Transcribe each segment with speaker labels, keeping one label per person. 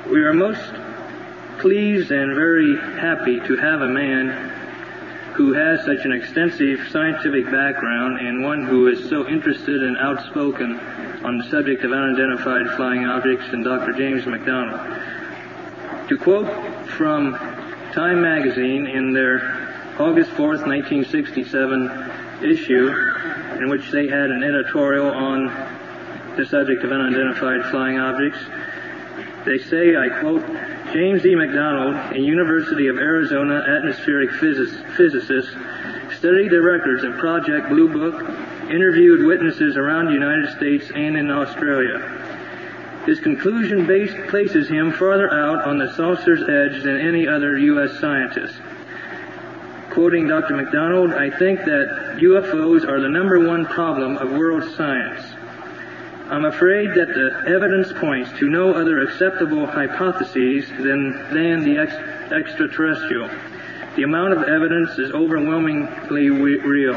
Speaker 1: We are most pleased and very happy to have a man who has such an extensive scientific background and one who is so interested and outspoken on the subject of unidentified flying objects in Dr. James McDonald. To quote from Time magazine in their August 4th, 1967 issue, in which they had an editorial on the subject of unidentified flying objects, they say, I quote, James E. McDonald, a University of Arizona atmospheric physicist, studied the records of Project Blue Book, interviewed witnesses around the United States and in Australia. His conclusion places him farther out on the saucer's edge than any other U.S. scientist. Quoting Dr. McDonald, I think that UFOs are the number one problem of world science. I'm afraid that the evidence points to no other acceptable hypotheses than the extraterrestrial. The amount of evidence is overwhelmingly real.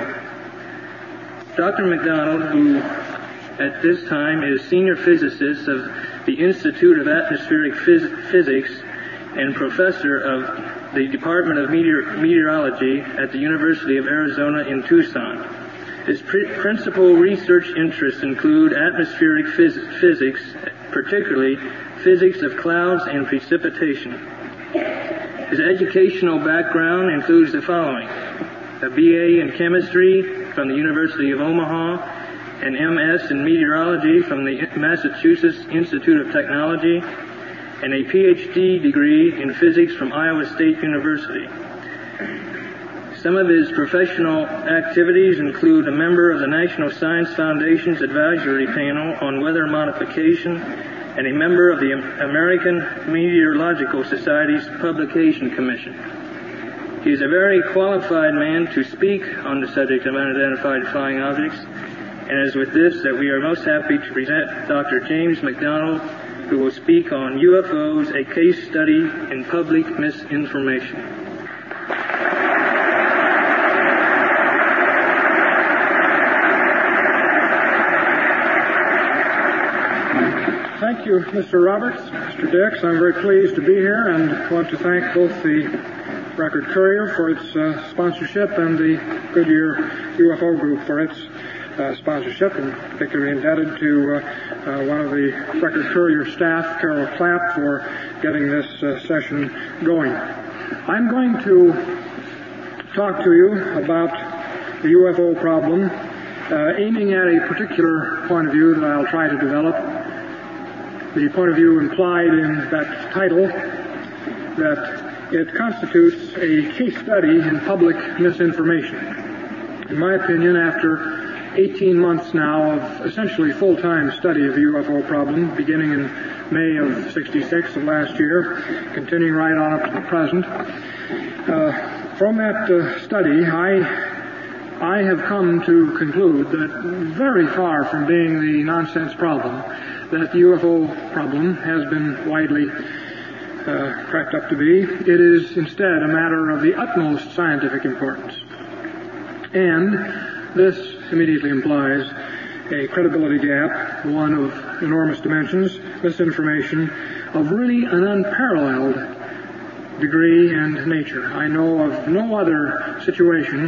Speaker 1: Dr. McDonald, who at this time is senior physicist of the Institute of Atmospheric Physics and professor of the Department of Meteorology at the University of Arizona in Tucson. His principal research interests include atmospheric physics, particularly physics of clouds and precipitation. His educational background includes the following: a BA in chemistry from the University of Omaha, an MS in meteorology from the Massachusetts Institute of Technology, and a PhD degree in physics from Iowa State University. Some of his professional activities include a member of the National Science Foundation's Advisory Panel on Weather Modification and a member of the American Meteorological Society's Publication Commission. He is a very qualified man to speak on the subject of unidentified flying objects, and it is with this that we are most happy to present Dr. James McDonald, who will speak on UFOs, a case study in public misinformation.
Speaker 2: Thank you, Mr. Roberts, Mr. Dix. I'm very pleased to be here and want to thank both the Record Courier for its sponsorship and the Goodyear UFO Group for its sponsorship, and particularly indebted to one of the Record Courier staff, Carol Clapp, for getting this session going. I'm going to talk to you about the UFO problem, aiming at a particular point of view that I'll try to develop. The point of view implied in that title, that it constitutes a case study in public misinformation. In my opinion, after 18 months now of essentially full-time study of the UFO problem, beginning in May of '66 of last year, continuing right on up to the present, from that study, I have come to conclude that very far from being the nonsense problem that the UFO problem has been widely cracked up to be, it is instead a matter of the utmost scientific importance. And this immediately implies a credibility gap, one of enormous dimensions, misinformation of really an unparalleled degree and nature. I know of no other situation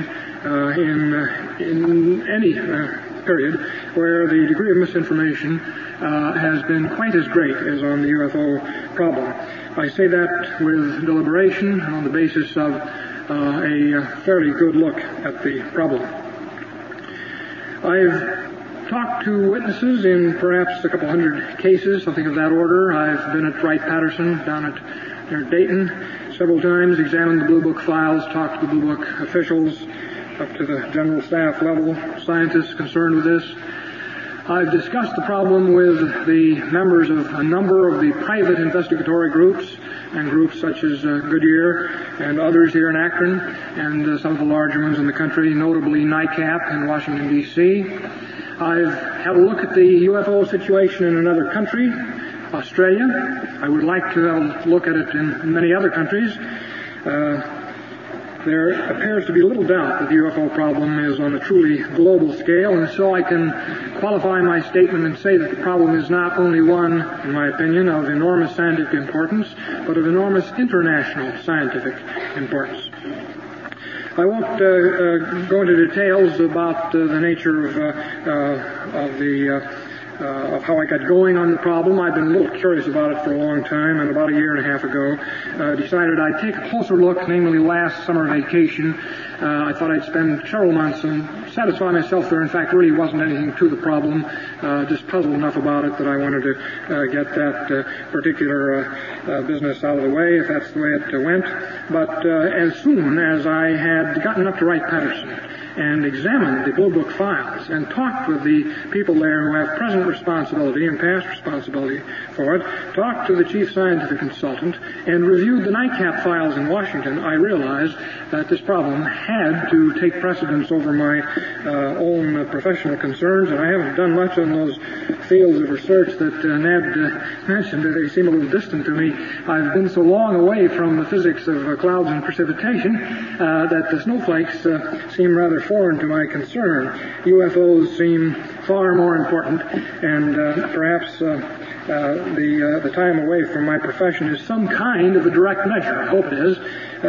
Speaker 2: in any period where the degree of misinformation has been quite as great as on the UFO problem. I say that with deliberation on the basis of a fairly good look at the problem. I've talked to witnesses in perhaps a couple hundred cases, something of that order. I've been at Wright-Patterson down at near Dayton several times, examined the Blue Book files, talked to the Blue Book officials up to the general staff level, scientists concerned with this. I've discussed the problem with the members of a number of the private investigatory groups and groups such as Goodyear and others here in Akron and some of the larger ones in the country, notably NICAP in Washington, D.C. I've had a look at the UFO situation in another country, Australia. I would like to have a look at it in many other countries. there appears to be little doubt that the UFO problem is on a truly global scale, and so I can qualify my statement and say that the problem is not only one, in my opinion, of enormous scientific importance, but of enormous international scientific importance. I won't go into details about the nature of how I got going on the problem. I've been a little curious about it for a long time, and about a year and a half ago decided I'd take a closer look, namely last summer vacation. I thought I'd spend several months and satisfy myself there, in fact, really wasn't anything to the problem, just puzzled enough about it that I wanted to get that particular business out of the way, if that's the way it went. But as soon as I had gotten up to Wright Patterson and examined the Blue Book files and talked with the people there who have present responsibility and past responsibility for it, talked to the chief scientific consultant, and reviewed the NICAP files in Washington, I realized that this problem had to take precedence over my own professional concerns, and I haven't done much on those fields of research that Ned mentioned. They seem a little distant to me. I've been so long away from the physics of clouds and precipitation that the snowflakes seem rather foreign to my concern. UFOs seem far more important, and perhaps the time away from my profession is some kind of a direct measure, I hope it is,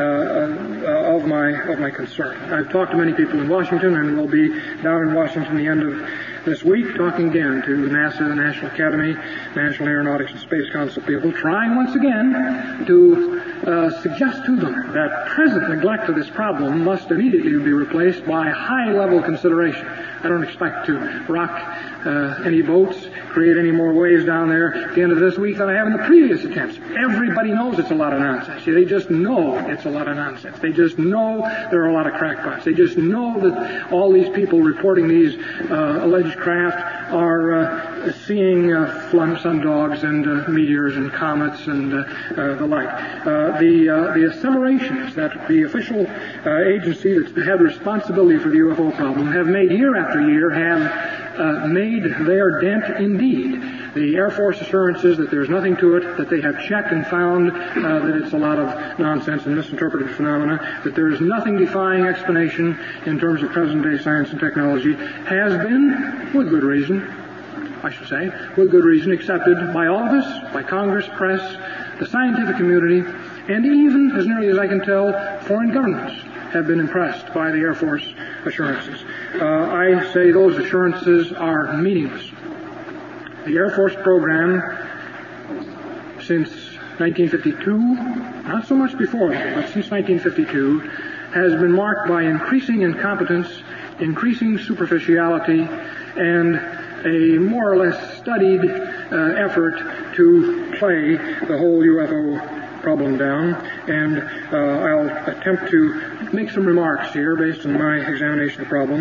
Speaker 2: of my concern. I've talked to many people in Washington, and will be down in Washington the end of this week, talking again to NASA, the National Academy, National Aeronautics and Space Council people, trying once again to suggest to them that present neglect of this problem must immediately be replaced by high-level consideration. I don't expect to rock any boats, create any more waves down there at the end of this week than I have in the previous attempts. Everybody knows it's a lot of nonsense. They just know it's a lot of nonsense. They just know there are a lot of crackpots. They just know that all these people reporting these alleged craft are seeing sundogs and meteors and comets and the like. The asseverations that the official agency that's had responsibility for the UFO problem have made year after year have made their dent indeed. The Air Force assurances that there's nothing to it, that they have checked and found that it's a lot of nonsense and misinterpreted phenomena, that there is nothing defying explanation in terms of present-day science and technology, has been, with good reason, I should say, with good reason, accepted by all of us, by Congress, press, the scientific community, and even, as nearly as I can tell, foreign governments have been impressed by the Air Force assurances. I say those assurances are meaningless. The Air Force program, since 1952, not so much before that, but since 1952, has been marked by increasing incompetence, increasing superficiality, and a more or less studied effort to play the whole UFO problem down. And I'll attempt to make some remarks here based on my examination of the problem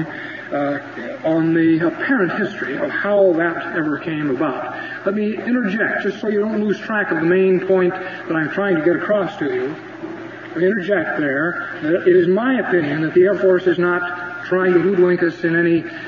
Speaker 2: on the apparent history of how that ever came about. Let me interject, just so you don't lose track of the main point that I'm trying to get across to you. Let me interject there that it is my opinion that the Air Force is not trying to hoodwink us I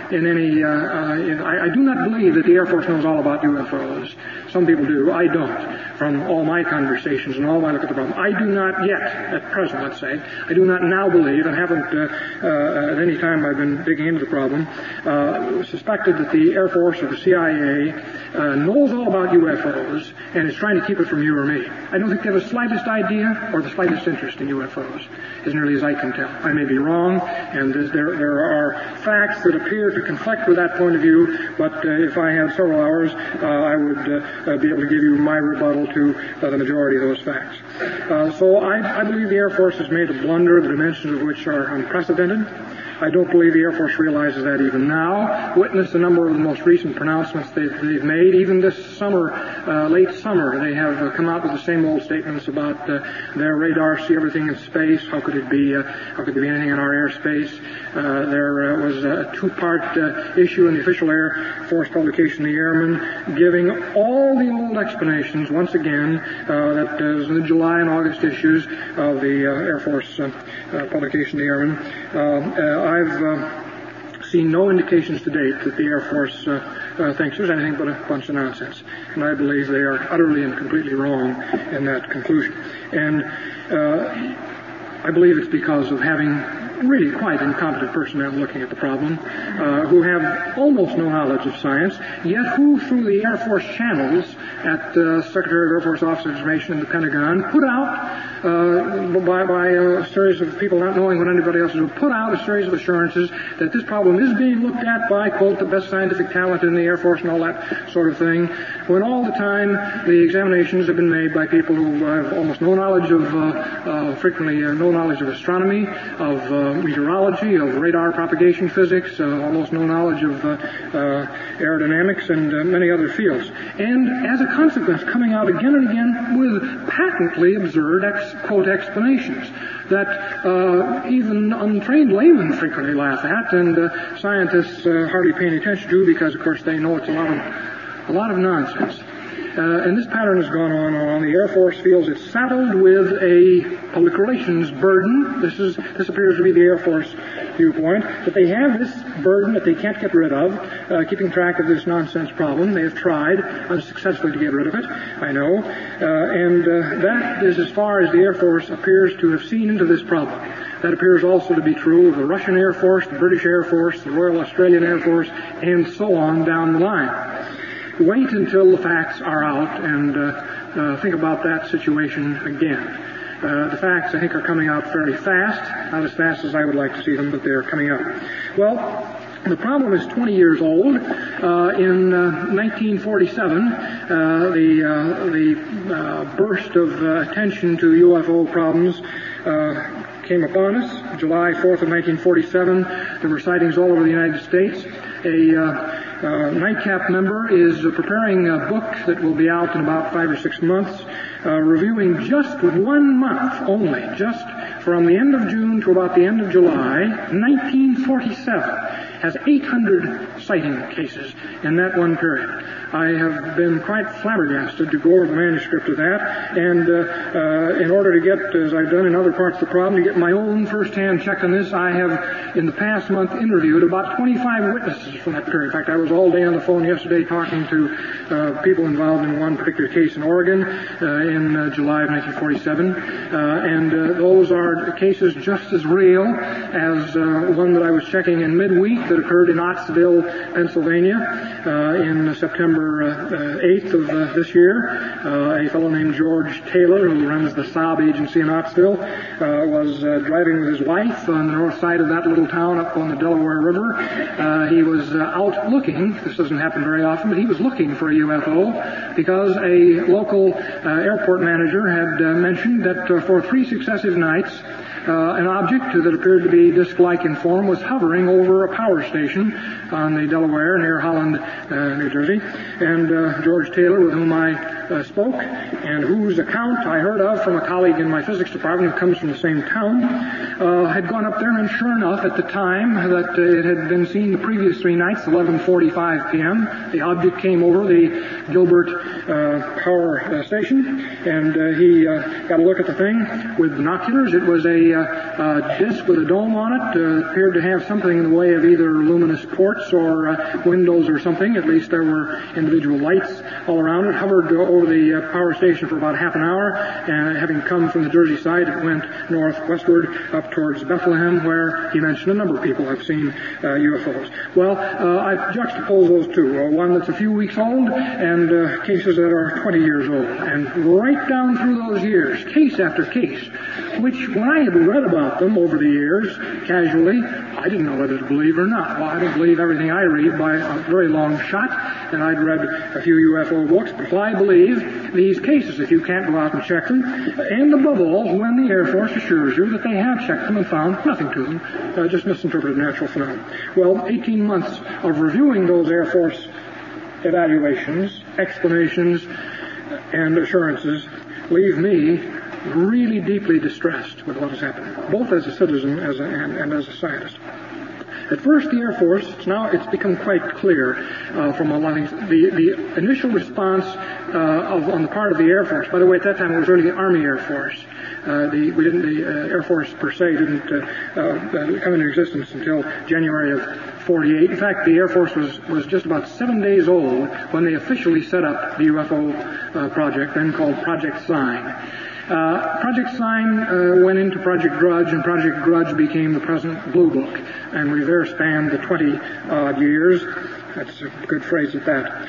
Speaker 2: do not believe that the Air Force knows all about UFOs. Some people do. I don't. From all my conversations and all my look at the problem, I do not yet, at present, let's say, I do not now believe, and haven't at any time I've been digging into the problem, suspected that the Air Force or the CIA knows all about UFOs and is trying to keep it from you or me. I don't think they have the slightest idea or the slightest interest in UFOs, as nearly as I can tell. I may be wrong, and there are facts that appear to conflict with that point of view, but if I had several hours, I would be able to give you my rebuttal to the majority of those facts. So I believe the Air Force has made a blunder, the dimensions of which are unprecedented. I don't believe the Air Force realizes that even now. Witness a number of the most recent pronouncements they've made. Even this summer, late summer, they have come out with the same old statements about their radar see everything in space. How could there be anything in our airspace? There was a two-part issue in the official Air Force publication, The Airman, giving all the old explanations once again that is in the July and August issues of the Air Force publication, The Airman. I've seen no indications to date that the Air Force thinks there's anything but a bunch of nonsense. And I believe they are utterly and completely wrong in that conclusion. And I believe it's because of having really quite incompetent personnel looking at the problem, who have almost no knowledge of science, yet who, through the Air Force channels at the Secretary of Air Force Office of Information in the Pentagon, put out, by a series of people not knowing what anybody else is, put out a series of assurances that this problem is being looked at by, quote, the best scientific talent in the Air Force and all that sort of thing, when all the time the examinations have been made by people who have almost no knowledge of, frequently no knowledge of astronomy, of meteorology, of radar propagation physics, almost no knowledge of aerodynamics and many other fields. And as a consequence, coming out again and again with patently absurd, quote, explanations that even untrained laymen frequently laugh at, and scientists hardly pay any attention to because, of course, they know it's a lot of nonsense. And this pattern has gone on. The Air Force feels it's saddled with a public relations burden. This appears to be the Air Force viewpoint, that they have this burden that they can't get rid of, keeping track of this nonsense problem. They have tried unsuccessfully to get rid of it, I know. And that is as far as the Air Force appears to have seen into this problem. That appears also to be true of the Russian Air Force, the British Air Force, the Royal Australian Air Force, and so on down the line. Wait until the facts are out and think about that situation again. The facts, I think, are coming out fairly fast. Not as fast as I would like to see them, but they're coming out. Well, the problem is 20 years old. In 1947, the burst of attention to UFO problems came upon us. July 4th of 1947, there were sightings all over the United States. A NICAP member is preparing a book that will be out in about 5 or 6 months, reviewing just 1 month only, just from the end of June to about the end of July, 1947, has 800 sighting cases in that one period. I have been quite flabbergasted to go over the manuscript of that, and in order to get, as I've done in other parts of the problem, to get my own first-hand check on this, I have, in the past month, interviewed about 25 witnesses from that period. In fact, I was all day on the phone yesterday talking to people involved in one particular case in Oregon in July of 1947, and those are cases just as real as one that I was checking in midweek that occurred in Ottsville, Pennsylvania, in September 8th of this year. A fellow named George Taylor, who runs the Saab agency in Ottsville, was driving with his wife on the north side of that little town up on the Delaware River. He was out looking. This doesn't happen very often, but he was looking for a UFO because a local airport manager had mentioned that for 3 successive nights, an object that appeared to be disc-like in form was hovering over a power station on the Delaware near Holland, New Jersey. And George Taylor, with whom I spoke, and whose account I heard of from a colleague in my physics department who comes from the same town, had gone up there, and sure enough, at the time that it had been seen the previous 3 nights, 11:45 p.m., the object came over the Gilbert power station, and he got a look at the thing with binoculars. It was a disc with a dome on it, appeared to have something in the way of either luminous ports or windows or something. At least there were individual lights all around it. Hovered over the power station for about half an hour, and having come from the Jersey side, it went northwestward up towards Bethlehem, where he mentioned a number of people have seen UFOs. Well, I've juxtaposed those two, one that's a few weeks old and cases that are 20 years old. And right down through those years, case after case, which when I had read about them over the years, casually, I didn't know whether to believe or not. Well, I don't believe everything I read by a very long shot, and I'd read a few UFO books, but I believe these cases if you can't go out and check them, and above all, when the Air Force assures you that they have checked them and found nothing to them, just misinterpreted natural phenomena. Well, 18 months of reviewing those Air Force evaluations, explanations, and assurances leave me really deeply distressed with what has happened, both as a citizen and as a scientist. At first, the Air Force, now it's become quite clear from a lot of things, the initial response on the part of the Air Force, by the way, at that time it was really the Army Air Force. The Air Force per se didn't come into existence until January of 48. In fact, the Air Force was just about 7 days old when they officially set up the UFO project, then called Project Sign. Project Sign went into Project Grudge, and Project Grudge became the present Blue Book, and we there spanned the 20-odd years. That's a good phrase at that.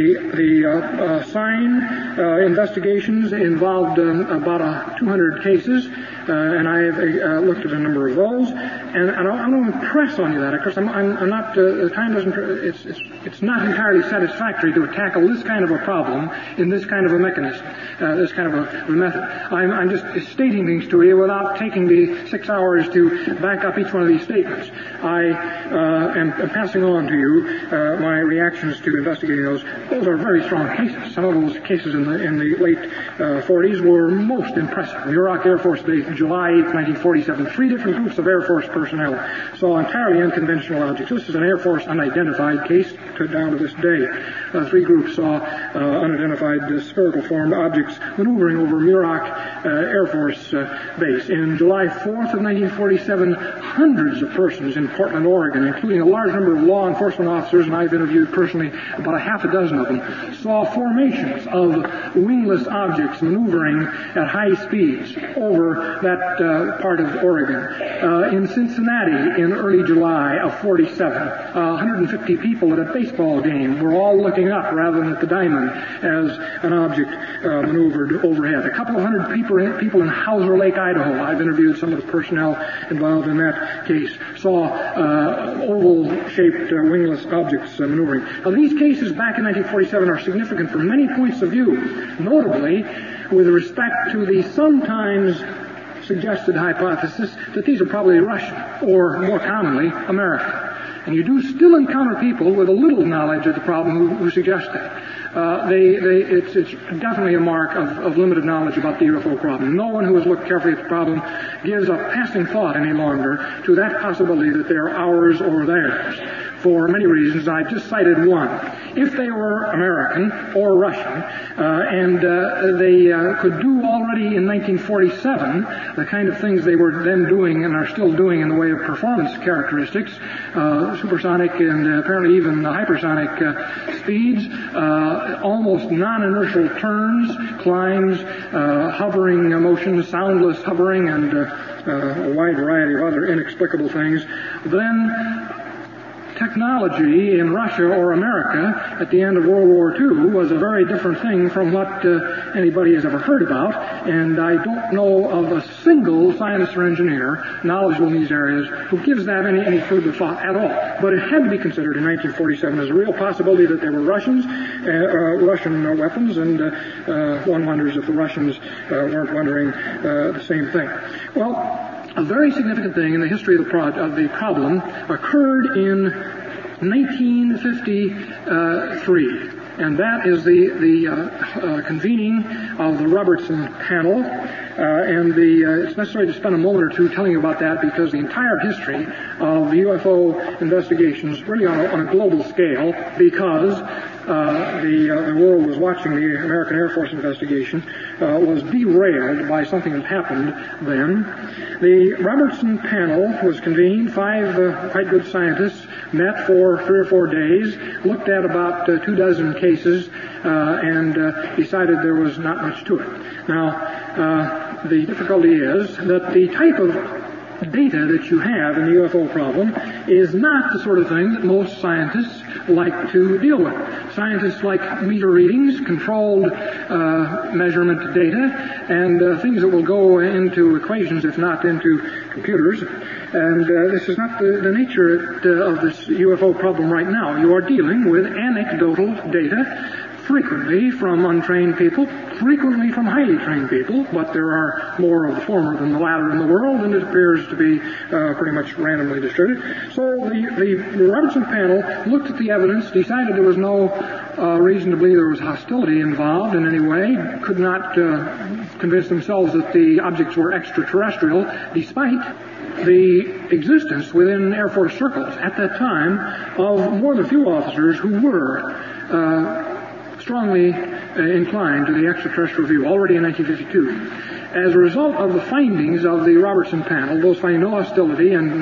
Speaker 2: The Sign investigations involved about 200 cases, and I have looked at a number of those. And I want to impress on you that. Of course, I'm not. The time doesn't. It's not entirely satisfactory to tackle this kind of a problem in this kind of a mechanism, this kind of a method. I'm just stating things to you without taking the 6 hours to back up each one of these statements. I am passing on to you my reactions to investigating those. Those are very strong cases. Some of those cases in the late 40s were most impressive. Muroc Air Force Base, July 8, 1947. 3 different groups of Air Force personnel saw entirely unconventional objects. This is an Air Force unidentified case down to this day. 3 groups saw unidentified spherical formed objects maneuvering over Muroc Air Force Base. In July 4th of 1947, hundreds of persons in Portland, Oregon, including a large number of law enforcement officers, and I've interviewed personally about a half a dozen of them, saw formations of wingless objects maneuvering at high speeds over that part of Oregon. In Cincinnati, in early July of 47, 150 people at a baseball game were all looking up rather than at the diamond as an object maneuvered overhead. A couple of hundred people in Hauser Lake, Idaho, I've interviewed some of the personnel involved in that case, saw oval-shaped wingless objects maneuvering. Now, these cases back in 1947 are significant from many points of view, notably with respect to the sometimes suggested hypothesis that these are probably Russian, or more commonly, American. And you do still encounter people with a little knowledge of the problem who suggest that. It's definitely a mark of limited knowledge about the UFO problem. No one who has looked carefully at the problem gives a passing thought any longer to that possibility that they're ours or theirs. For many reasons, I've just cited one. If they were American or Russian, and they could do already in 1947 the kind of things they were then doing and are still doing in the way of performance characteristics, supersonic and apparently even hypersonic speeds, almost non-inertial turns, climbs, hovering motions, soundless hovering, and a wide variety of other inexplicable things, then technology in Russia or America at the end of World War II was a very different thing from what anybody has ever heard about, and I don't know of a single scientist or engineer knowledgeable in these areas who gives that any further thought at all. But it had to be considered in 1947 as a real possibility that there were Russian weapons, and one wonders if the Russians weren't wondering the same thing. Well, a very significant thing in the history of the problem occurred in 1953, and that is the convening of the Robertson panel. It's necessary to spend a moment or two telling you about that because the entire history of UFO investigations, really on a global scale, because the world was watching the American Air Force investigation, was derailed by something that happened then. The Robertson panel was convened. 5 quite good scientists met for 3 or 4 days, looked at about 24 cases, and decided there was not much to it. Now, the difficulty is that the type of data that you have in the UFO problem is not the sort of thing that most scientists like to deal with. Scientists like meter readings, controlled measurement data, and things that will go into equations, if not into computers. And this is not the nature of this UFO problem right now. You are dealing with anecdotal data, frequently from untrained people, frequently from highly trained people, but there are more of the former than the latter in the world, and it appears to be pretty much randomly distributed. So the Robertson panel looked at the evidence, decided there was no reason to believe there was hostility involved in any way, could not convince themselves that the objects were extraterrestrial, despite the existence within Air Force circles at that time of more than a few officers who were strongly inclined to the extraterrestrial view already in 1952. As a result of the findings of the Robertson panel, those finding no hostility and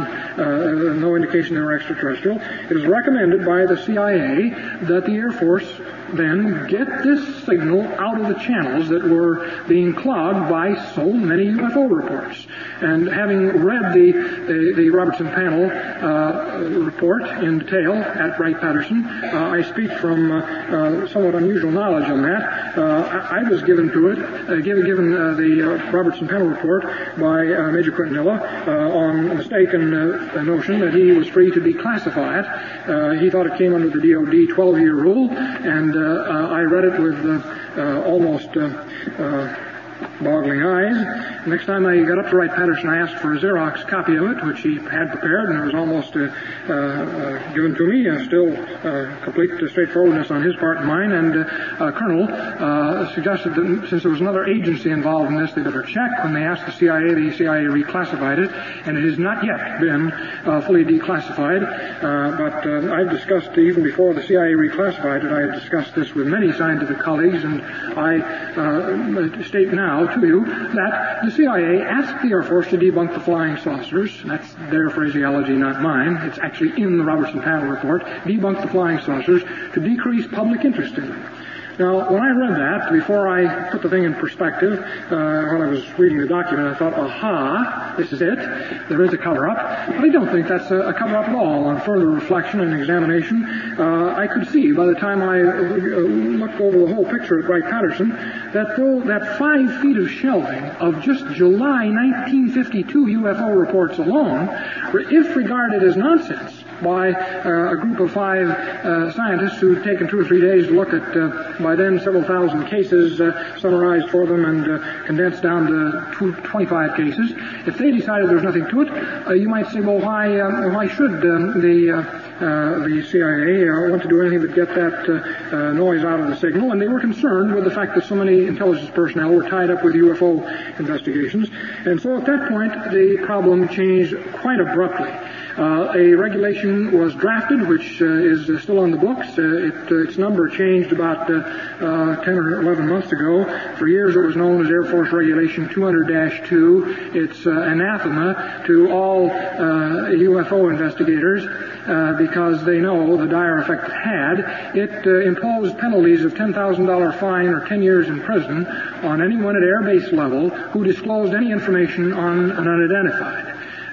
Speaker 2: no indication they were extraterrestrial, it was recommended by the CIA that the Air Force then get this signal out of the channels that were being clogged by so many UFO reports. And having read the Robertson panel report in detail at Wright-Patterson, I speak from somewhat unusual knowledge on that. I was given to it, given the Robertson panel report by Major Quintanilla on a mistaken notion that he was free to declassify it. He thought it came under the DoD 12-year rule, and I read it with almost boggling eyes. Next time I got up to Wright-Patterson, I asked for a Xerox copy of it, which he had prepared, and it was almost given to me. Still complete straightforwardness on his part and mine. And Colonel suggested that since there was another agency involved in this, they better check. When they asked the CIA reclassified it, and it has not yet been fully declassified. But I've discussed, even before the CIA reclassified it, I had discussed this with many scientific colleagues, and I state now to you that the CIA asked the Air Force to debunk the flying saucers. That's their phraseology, not mine. It's actually in the Robertson panel report. Debunk the flying saucers to decrease public interest in them. Now, when I read that, before I put the thing in perspective, when I was reading the document, I thought, aha, this is it. There is a cover-up. But I don't think that's a cover-up at all. On further reflection and examination, I could see, by the time I looked over the whole picture at Wright-Patterson, that 5 feet of shelving of just July 1952 UFO reports alone, if regarded as nonsense by a group of 5 scientists who had taken 2 or 3 days to look at, by then, several thousand cases summarized for them and condensed down to 25 cases. If they decided there was nothing to it, you might say, well, why should the CIA want to do anything but get that noise out of the signal? And they were concerned with the fact that so many intelligence personnel were tied up with UFO investigations. And so at that point, the problem changed quite abruptly. A regulation was drafted, which is still on the books. Its number changed about 10 or 11 months ago. For years it was known as Air Force Regulation 200-2. It's anathema to all UFO investigators because they know the dire effect it had. It imposed penalties of $10,000 fine or 10 years in prison on anyone at air base level who disclosed any information on an unidentified.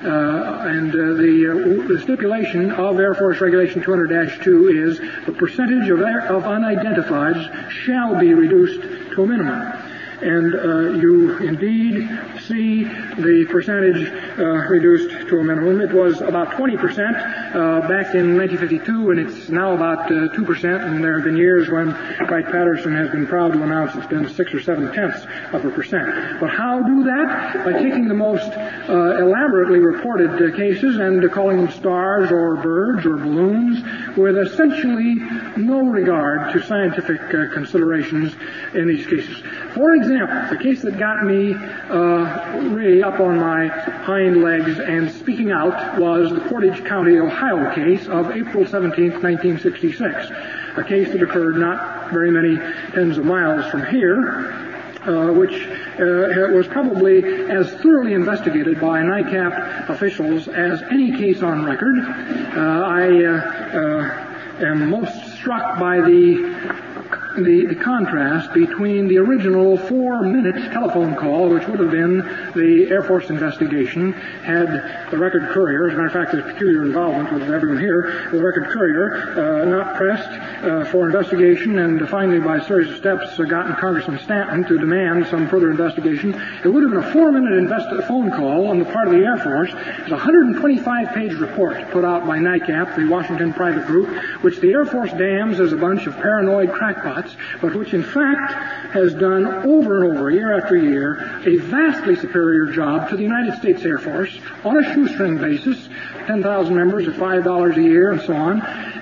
Speaker 2: The stipulation of Air Force Regulation 200-2 is the percentage of unidentifieds shall be reduced to a minimum. And you indeed see the percentage reduced to a minimum. It was about 20% back in 1952, and it's now about 2%, and there have been years when Wright-Patterson has been proud to announce it's been 6 or 7/10%. But how do that? By taking the most elaborately reported cases and calling them stars or birds or balloons with essentially no regard to scientific considerations in these cases. For example, the case that got me really up on my hind legs and speaking out was the Portage County, Ohio case of April 17th, 1966, a case that occurred not very many tens of miles from here, which was probably as thoroughly investigated by NICAP officials as any case on record. I am most struck by the contrast between the original 4-minute telephone call, which would have been the Air Force investigation, had the Record Courier, as a matter of fact, there's peculiar involvement with everyone here, the Record Courier, not pressed for investigation and finally by a series of steps gotten Congressman Stanton to demand some further investigation. It would have been a 4-minute phone call on the part of the Air Force. It's a 125-page report put out by NICAP, the Washington private group, which the Air Force damns as a bunch of paranoid crackpots, but which in fact has done over and over, year after year, a vastly superior job to the United States Air Force on a shoestring basis, 10,000 members at $5 a year and so on.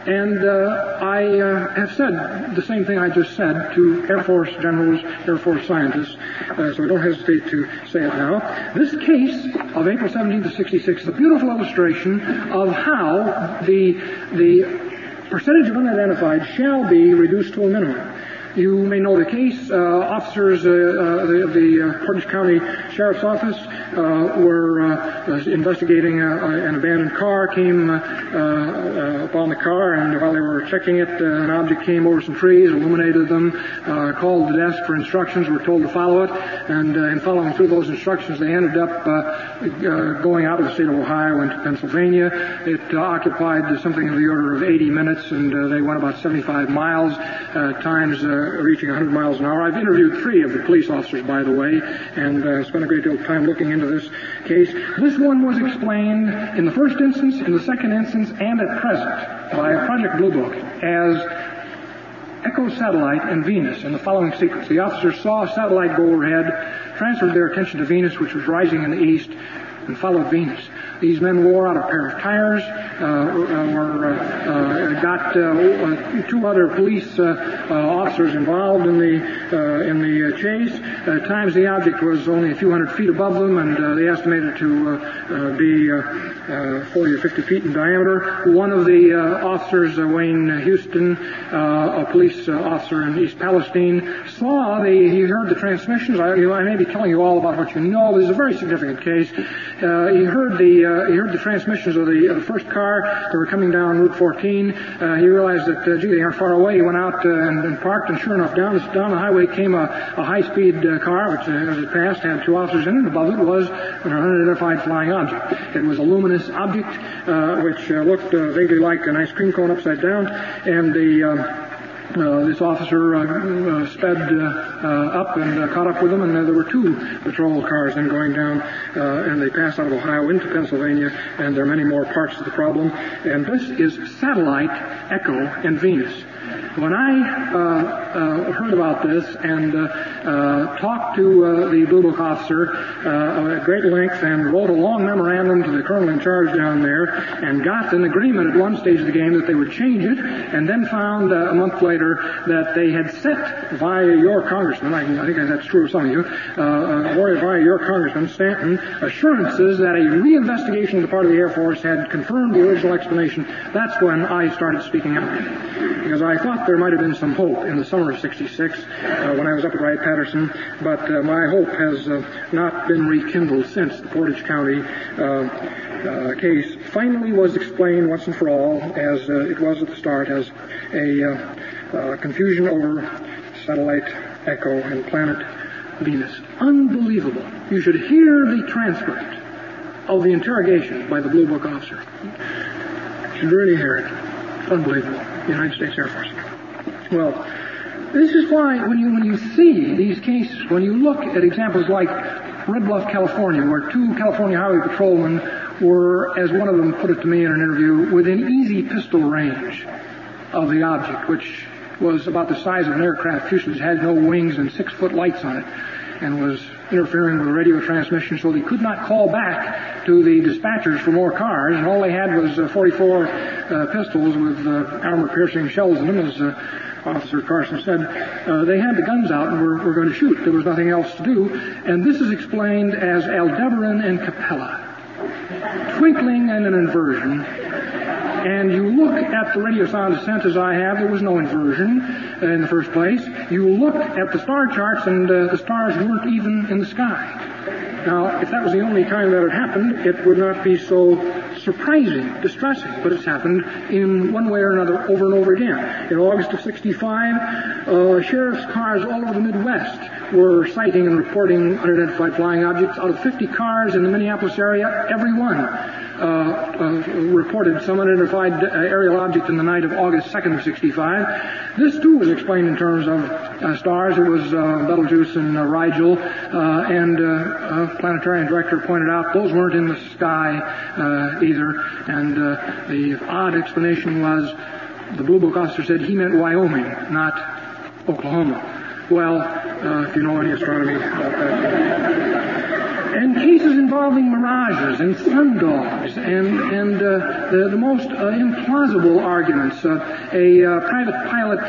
Speaker 2: And I have said the same thing I just said to Air Force generals, Air Force scientists, so I don't hesitate to say it now. This case of April 17th of 66 is a beautiful illustration of how the percentage of unidentified shall be reduced to a minimum. You may know the case. Officers of the Portage County Sheriff's Office were investigating an abandoned car, came upon the car, and while they were checking it, an object came over some trees, illuminated them, called the desk for instructions, were told to follow it, and in following through those instructions, they ended up going out of the state of Ohio into Pennsylvania. It occupied something in the order of 80 minutes, and they went about 75 miles, times reaching 100 miles an hour. I've interviewed 3 of the police officers, by the way, and spent a great deal of time looking into this case. This one was explained in the first instance, in the second instance, and at present by Project Blue Book as Echo Satellite and Venus in the following sequence. The officers saw a satellite go overhead, transferred their attention to Venus, which was rising in the east, and followed Venus. These men wore out a pair of tires, got 2 other police officers involved in the chase. At times the object was only a few hundred feet above them, and they estimated to be 40 or 50 feet in diameter. One of the officers, Wayne Houston, a police officer in East Palestine, he heard the transmissions. I may be telling you all about what you know. This is a very significant case. He heard the transmissions of the first car. They were coming down Route 14. He realized that, they aren't far away. He went out and parked, and sure enough, down the highway came a high-speed car, which, as it passed, had 2 officers in it. Above it was an unidentified flying object. It was a luminous object, which looked vaguely like an ice cream cone upside down, and this officer sped up and caught up with them, and there were 2 patrol cars then going down, and they passed out of Ohio into Pennsylvania, and there are many more parts of the problem. And this is Satellite, Echo, and Venus. When I heard about this and talked to the Blue Book officer at great length and wrote a long memorandum to the colonel in charge down there and got an agreement at one stage of the game that they would change it, and then found a month later that they had sent via your congressman, I think that's true of some of you, via your congressman, Stanton, assurances that a reinvestigation on the part of the Air Force had confirmed the original explanation. That's when I started speaking out, because I thought there might have been some hope in the summer of 66 when I was up at Wright-Patterson, but my hope has not been rekindled since the Portage County case finally was explained once and for all, as it was at the start, as a confusion over Satellite Echo and planet Venus. Unbelievable. You should hear the transcript of the interrogation by the Blue Book officer. You should really hear it. Unbelievable. United States Air Force. Well, this is why when you see these cases, when you look at examples like Red Bluff, California, where 2 California highway patrolmen were, as one of them put it to me in an interview, within easy pistol range of the object, which was about the size of an aircraft fuselage, had no wings and 6-foot lights on it, and was interfering with the radio transmission, so they could not call back to the dispatchers for more cars, and all they had was 44 pistols with armor-piercing shells in them, as Officer Carson said. They had the guns out and were going to shoot. There was nothing else to do, and this is explained as Aldebaran and Capella. Twinkling and an inversion. And you look at the radio sound descent as I have, there was no inversion in the first place. You look at the star charts, and the stars weren't even in the sky. Now, if that was the only time that it happened, it would not be so surprising, distressing, but it's happened in one way or another over and over again. In August of 65, sheriff's cars all over the Midwest were citing and reporting unidentified flying objects. Out of 50 cars in the Minneapolis area, every one reported some unidentified aerial object in the night of August 2nd of 65. This, too, was explained in terms of stars. It was Betelgeuse and Rigel, and planetarian director pointed out those weren't in the sky either. And the odd explanation was the Blue Book officer said he meant Wyoming, not Oklahoma. Well, if you know any astronomy about that. And cases involving involving mirages and sundogs and the most implausible arguments. A private pilot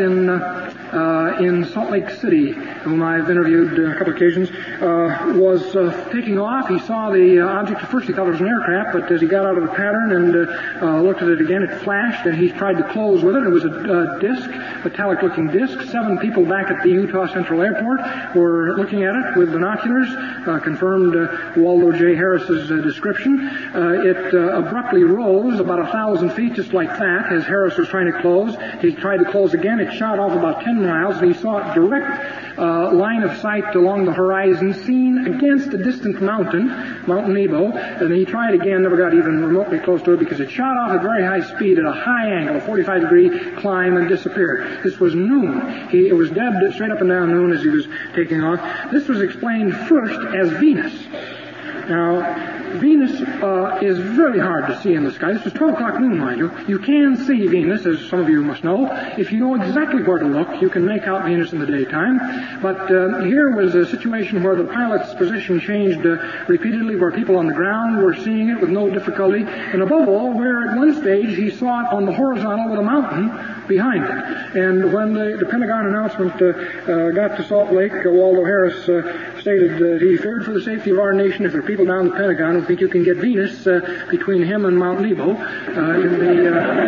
Speaker 2: in Salt Lake City, whom I've interviewed a couple of occasions, was taking off. He saw the object. At first he thought it was an aircraft, but as he got out of the pattern and looked at it again, it flashed, and he tried to close with it. It was a disc, metallic-looking disc. 7 people back at the Utah Central Airport were looking at it with binoculars, confirmed Waldo J. Harris's description. It abruptly rose about 1,000 feet, just like that, as Harris was trying to close. He tried to close again. It shot off about 10 miles, and he saw it direct line of sight along the horizon, seen against a distant mountain, Mount Nebo, and he tried again, never got even remotely close to it because it shot off at very high speed at a high angle, a 45-degree climb, and disappeared. This was noon. It was dead straight up and down noon as he was taking off. This was explained first as Venus. Now, Venus is very hard to see in the sky. This was 12 o'clock noon, mind you. You can see Venus, as some of you must know. If you know exactly where to look, you can make out Venus in the daytime. But here was a situation where the pilot's position changed repeatedly, where people on the ground were seeing it with no difficulty, and above all, where at one stage he saw it on the horizontal with a mountain behind it. And when the Pentagon announcement got to Salt Lake, Waldo Harris stated that he feared for the safety of our nation if there are people down the Pentagon who think you can get Venus between him and Mount Nebo in the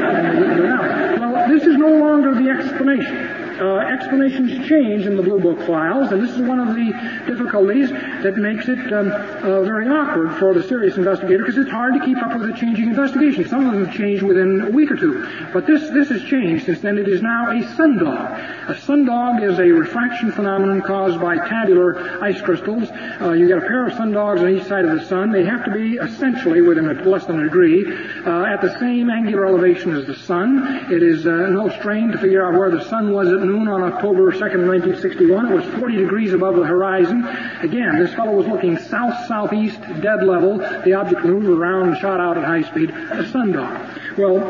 Speaker 2: mountain. Well, this is no longer the explanation. Explanations change in the Blue Book files, and this is one of the difficulties that makes it very awkward for the serious investigator, because it's hard to keep up with a changing investigation. Some of them have changed within a week or two, but this has changed since then. It is now a sundog. A sundog is a refraction phenomenon caused by tabular ice crystals. You get a pair of sundogs on each side of the sun. They have to be essentially within less than a degree at the same angular elevation as the sun. It is no strain to figure out where the sun was at noon on October 2nd, 1961. It was 40 degrees above the horizon. Again, this fellow was looking south-southeast, dead level. The object moved around and shot out at high speed. A sundog. Well,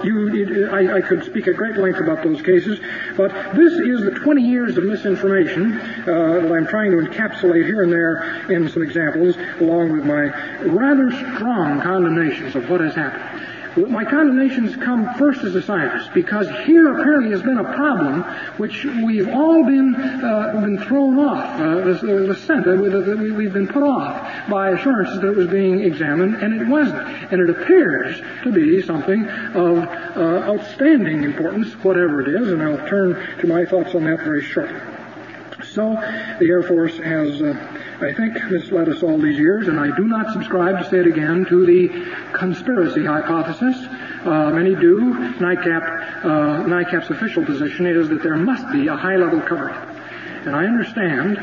Speaker 2: I could speak at great length about those cases, but this is the 20 years of misinformation that I'm trying to encapsulate here and there in some examples, along with my rather strong condemnations of what has happened. My condemnations come first as a scientist, because here apparently has been a problem which we've all been thrown off, the scent, we've been put off by assurances that it was being examined, and it wasn't. And it appears to be something of outstanding importance, whatever it is, and I'll turn to my thoughts on that very shortly. So, the Air Force has, I think, misled us all these years, and I do not subscribe, to say it again, to the conspiracy hypothesis. Many do. NICAP's official position is that there must be a high-level cover-up. And I understand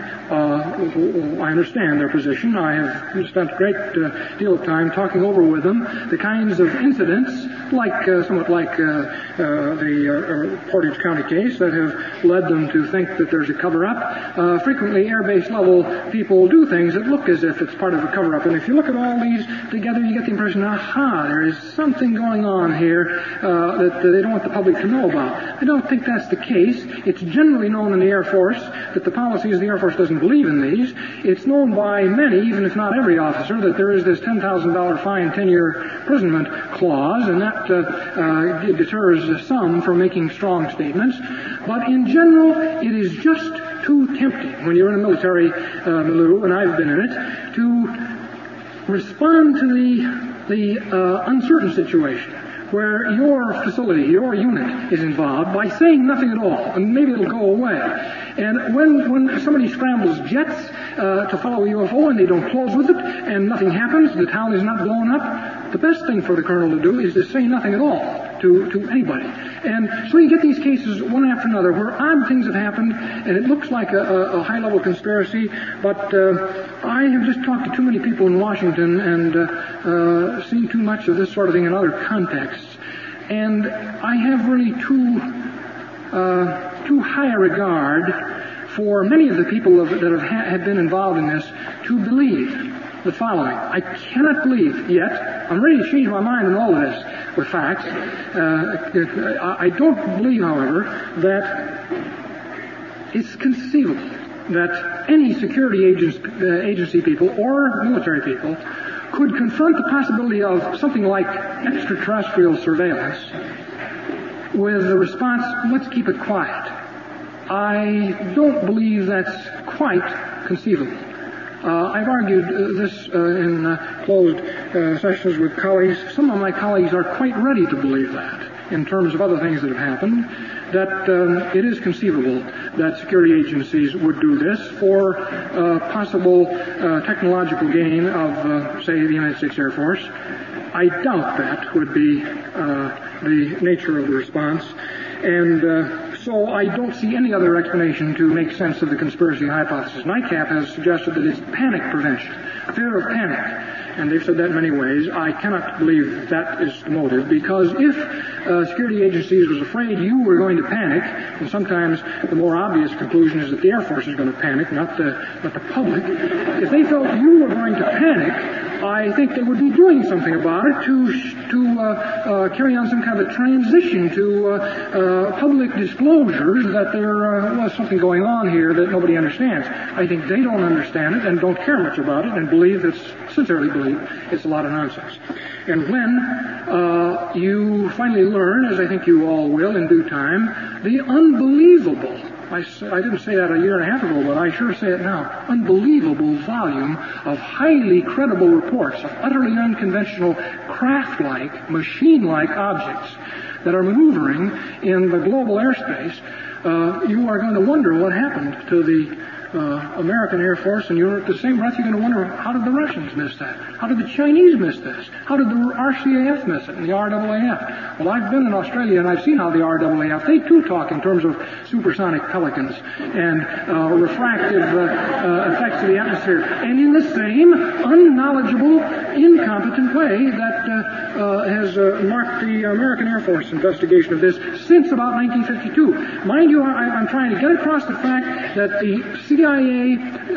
Speaker 2: their position. I have spent a great deal of time talking over with them the kinds of incidents, somewhat like the Portage County case, that have led them to think that there's a cover-up. Frequently, air-base level people do things that look as if it's part of a cover-up. And if you look at all these together, you get the impression, there is something going on here that they don't want the public to know about. I don't think that's the case. It's generally known in the Air Force that the policies of the Air Force doesn't believe in these. It's known by many, even if not every officer, that there is this $10,000 fine, 10-year imprisonment clause, and that deters some from making strong statements. But in general, it is just too tempting when you're in a military milieu, and I've been in it, to respond to the uncertain situation where your facility, your unit is involved, by saying nothing at all, and maybe it'll go away. And when somebody scrambles jets to follow a UFO and they don't close with it, and nothing happens, the town is not blown up, the best thing for the colonel to do is to say nothing at all to anybody. And so you get these cases one after another where odd things have happened, and it looks like a high-level conspiracy, but I have just talked to too many people in Washington and seen too much of this sort of thing in other contexts. And I have really too high a regard for many of the people that have been involved in this to believe the following. I cannot believe yet, I'm ready to change my mind on all of this with facts. I don't believe, however, that it's conceivable that any security agency people or military people could confront the possibility of something like extraterrestrial surveillance with the response, let's keep it quiet. I don't believe that's quite conceivable. I've argued this in closed sessions with colleagues. Some of my colleagues are quite ready to believe that, in terms of other things that have happened, that it is conceivable that security agencies would do this for possible technological gain of, say, the United States Air Force. I doubt that would be the nature of the response. And so I don't see any other explanation to make sense of the conspiracy hypothesis. NICAP has suggested that it's panic prevention, fear of panic. And they've said that in many ways. I cannot believe that is the motive, because if security agencies was afraid you were going to panic, and sometimes the more obvious conclusion is that the Air Force is going to panic, not the public. If they felt you were going to panic, I think they would be doing something about it to carry on some kind of a transition to public disclosures that there was something going on here that nobody understands. I think they don't understand it and don't care much about it and sincerely believe it's a lot of nonsense. And when you finally learn, as I think you all will in due time, the unbelievable, I didn't say that a year and a half ago, but I sure say it now, unbelievable volume of highly credible reports of utterly unconventional craft-like, machine-like objects that are maneuvering in the global airspace, you are going to wonder what happened to the American Air Force, and you're at the same breath you're going to wonder, how did the Russians miss that? How did the Chinese miss this? How did the RCAF miss it and the RAAF? Well, I've been in Australia and I've seen how the RAAF, they too talk in terms of supersonic pelicans and refractive effects of the atmosphere, and in the same unknowledgeable, incompetent way that has marked the American Air Force investigation of this since about 1952. Mind you, I'm trying to get across the fact that the CIA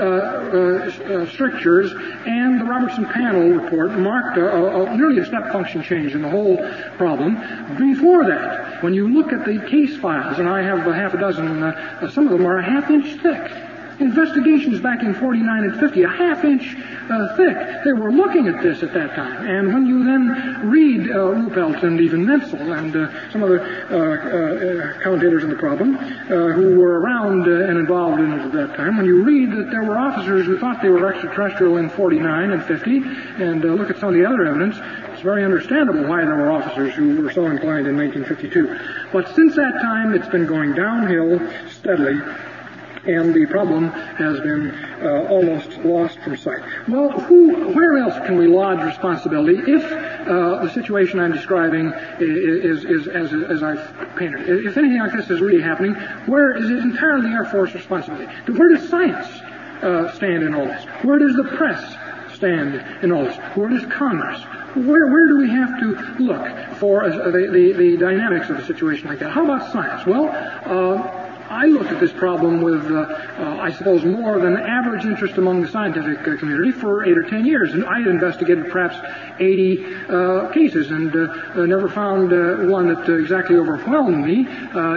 Speaker 2: strictures and the Robertson panel report marked nearly a step function change in the whole problem. Before that, when you look at the case files, and I have half a dozen, some of them are a half-inch thick. Investigations back in 49 and 50, a half-inch thick. They were looking at this at that time. And when you then read Ruppelt and even Menzel and some other commentators on the problem who were around and involved in it at that time, when you read that there were officers who thought they were extraterrestrial in 49 and 50, and look at some of the other evidence, it's very understandable why there were officers who were so inclined in 1952. But since that time, it's been going downhill steadily, and the problem has been almost lost from sight. Well, where else can we lodge responsibility if the situation I'm describing is as I've painted? If anything like this is really happening, where is it entirely Air Force responsibility? Where does science stand in all this? Where does the press stand in all this? Where does Congress? Where do we have to look for the dynamics of a situation like that? How about science? Well, I looked at this problem with, I suppose, more than average interest among the scientific community for 8 or 10 years. And I investigated perhaps 80 cases and never found one that exactly overwhelmed me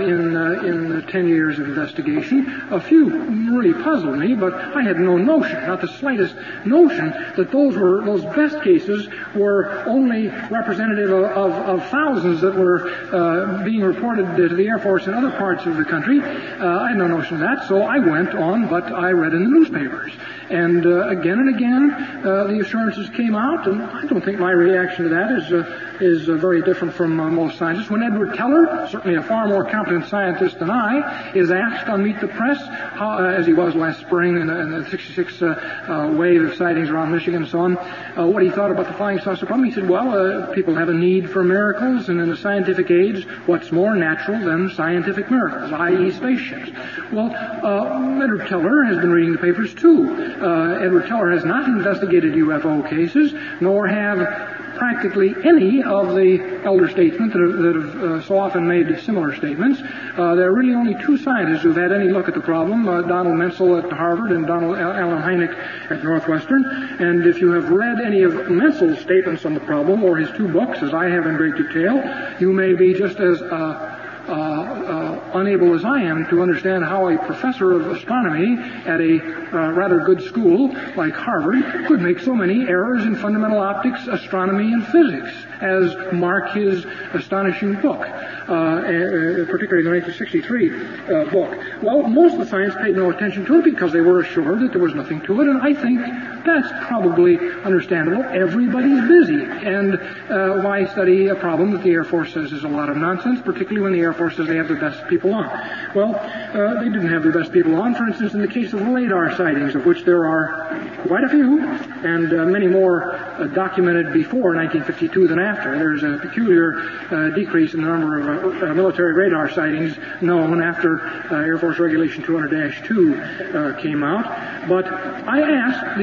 Speaker 2: in 10 years of investigation. A few really puzzled me, but I had no notion, not the slightest notion, that those best cases were only representative of thousands that were being reported to the Air Force in other parts of the country. I had no notion of that, so I went on what I read in the newspapers. And again and again, the assurances came out, and I don't think my reaction to that is very different from most scientists. When Edward Teller, certainly a far more competent scientist than I, is asked on Meet the Press, as he was last spring in the 66 wave of sightings around Michigan and so on, what he thought about the flying saucer problem, he said, well, people have a need for miracles, and in the scientific age, what's more natural than scientific miracles, i.e. spaceships? Well, Edward Teller has been reading the papers too. Edward Teller has not investigated UFO cases, nor have practically any of the elder statesmen that have so often made similar statements. There are really only two scientists who've had any look at the problem, Donald Menzel at Harvard and Donald Allen Hynek at Northwestern. And if you have read any of Menzel's statements on the problem, or his two books, as I have in great detail, you may be just as unable as I am to understand how a professor of astronomy at a rather good school like Harvard could make so many errors in fundamental optics, astronomy, and physics, as mark his astonishing book, particularly the 1963 book. Well, most of the science paid no attention to it because they were assured that there was nothing to it, and I think that's probably understandable. Everybody's busy, and why study a problem that the Air Force says is a lot of nonsense, particularly when the Air Force says they have their best people on? Well, they didn't have their best people on. For instance, in the case of radar sightings, of which there are quite a few, and many more documented before 1952 than after. There's a peculiar decrease in the number of military radar sightings known after Air Force Regulation 200-2 came out. But I asked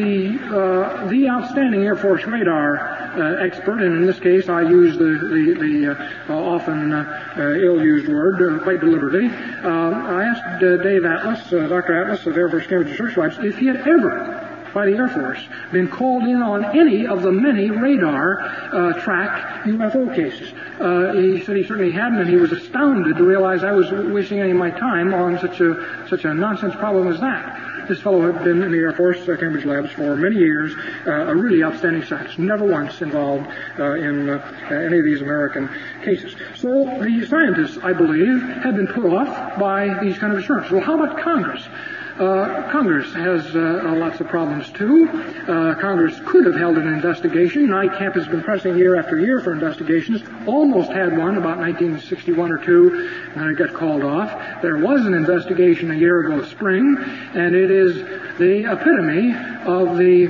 Speaker 2: the outstanding Air Force radar expert, and in this case I use the often ill-used word quite deliberately. I asked Dave Atlas, Dr. Atlas of Air Force Cambridge Research Labs, if he had ever, by the Air Force, been called in on any of the many radar tracked UFO cases. He said he certainly hadn't, and he was astounded to realize I was wasting any of my time on such a nonsense problem as that. This fellow had been in the Air Force Cambridge Labs for many years, a really outstanding scientist, never once involved in any of these American cases. So the scientists, I believe, had been put off by these kind of assurances. Well, how about Congress? Congress has lots of problems too. Congress could have held an investigation. NICAP has been pressing year after year for investigations. Almost had one about 1961 or 2, and it got called off. There was an investigation a year ago spring, and it is the epitome of the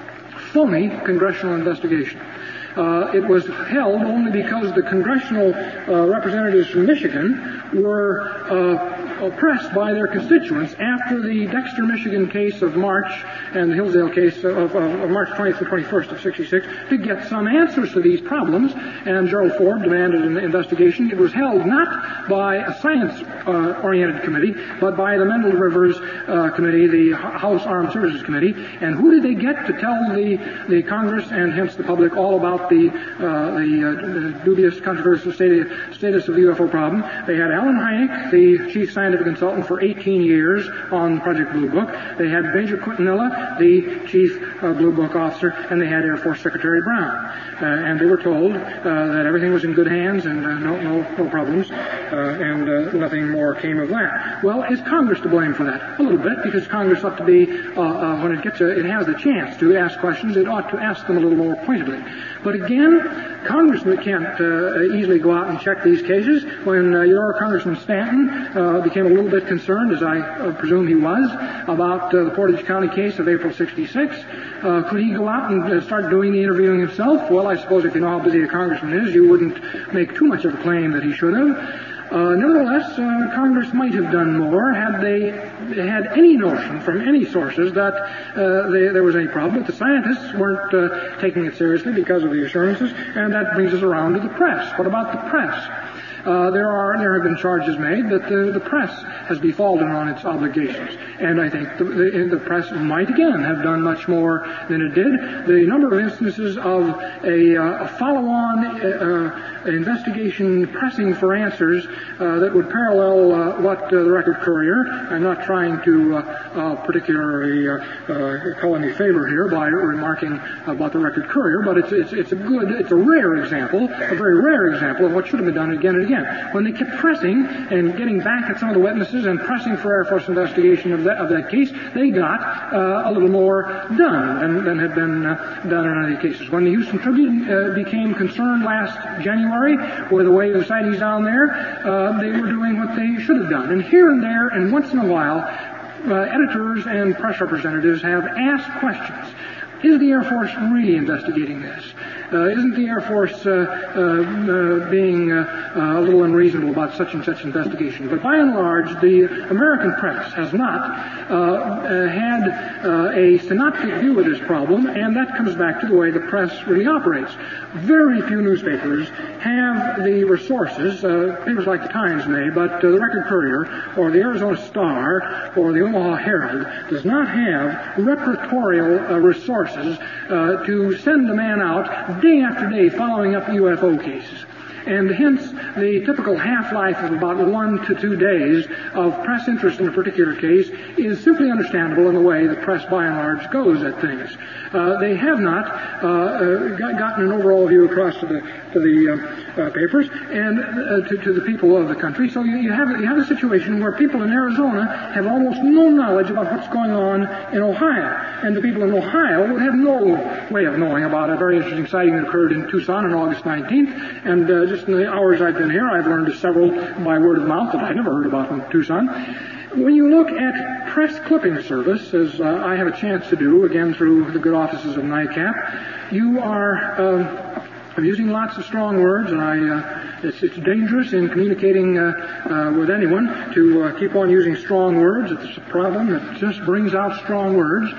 Speaker 2: phony congressional investigation. It was held only because the congressional representatives from Michigan were oppressed by their constituents after the Dexter, Michigan case of March and the Hillsdale case of March 20th and 21st of 66 to get some answers to these problems, and Gerald Ford demanded an investigation. It was held not by a science-oriented committee, but by the Mendel Rivers Committee, the House Armed Services Committee. And who did they get to tell the Congress and hence the public all about the dubious, controversial status of the UFO problem? They had Alan Hynek, the chief scientific consultant for 18 years on Project Blue Book. They had Major Quintanilla, the chief Blue Book officer, and they had Air Force Secretary Brown. And they were told that everything was in good hands and no problems, and nothing more came of that. Well, is Congress to blame for that? A little bit, because Congress ought to be, when it has the chance to ask questions, it ought to ask them a little more pointedly. But again, Congressmen can't easily go out and check these cases. When your Congressman Stanton became a little bit concerned, as I presume he was, about the Portage County case of April 66, could he go out and start doing the interviewing himself? Well, I suppose if you know how busy a congressman is, you wouldn't make too much of a claim that he should have. Nevertheless, Congress might have done more had they had any notion from any sources that there was any problem. But the scientists weren't taking it seriously because of the assurances, and that brings us around to the press. What about the press? There have been charges made that the press has defaulted on its obligations, and I think the press might again have done much more than it did. The number of instances of a follow-on investigation pressing for answers that would parallel what the Record Courier. I'm not trying to particularly call any favor here by remarking about the Record Courier, but it's a rare example, a very rare example of what should have been done again and again. When they kept pressing and getting back at some of the witnesses and pressing for Air Force investigation of that case, they got a little more done than had been done in other cases. When the Houston Tribune became concerned last January with the way of the sightings down there, they were doing what they should have done. And here and there, and once in a while, editors and press representatives have asked questions. Is the Air Force really investigating this? Isn't the Air Force being a little unreasonable about such and such investigation? But by and large, the American press has not had a synoptic view of this problem, and that comes back to the way the press really operates. Very few newspapers have the resources, papers like the Times may, but the Record Courier or the Arizona Star or the Omaha Herald does not have repertorial resources to send a man out day after day following up UFO cases. And hence, the typical half-life of about 1 to 2 days of press interest in a particular case is simply understandable in the way the press by and large goes at things. They have not gotten an overall view across to the papers and to the people of the country. So you have a situation where people in Arizona have almost no knowledge about what's going on in Ohio, and the people in Ohio would have no way of knowing about a very interesting sighting that occurred in Tucson on August 19th. And just in the hours I've been here, I've learned of several by word of mouth that I never heard about in Tucson. When you look at press clipping service, as I have a chance to do, again through the good offices of NICAP, you are using lots of strong words, and it's dangerous in communicating with anyone to keep on using strong words. It's a problem that just brings out strong words.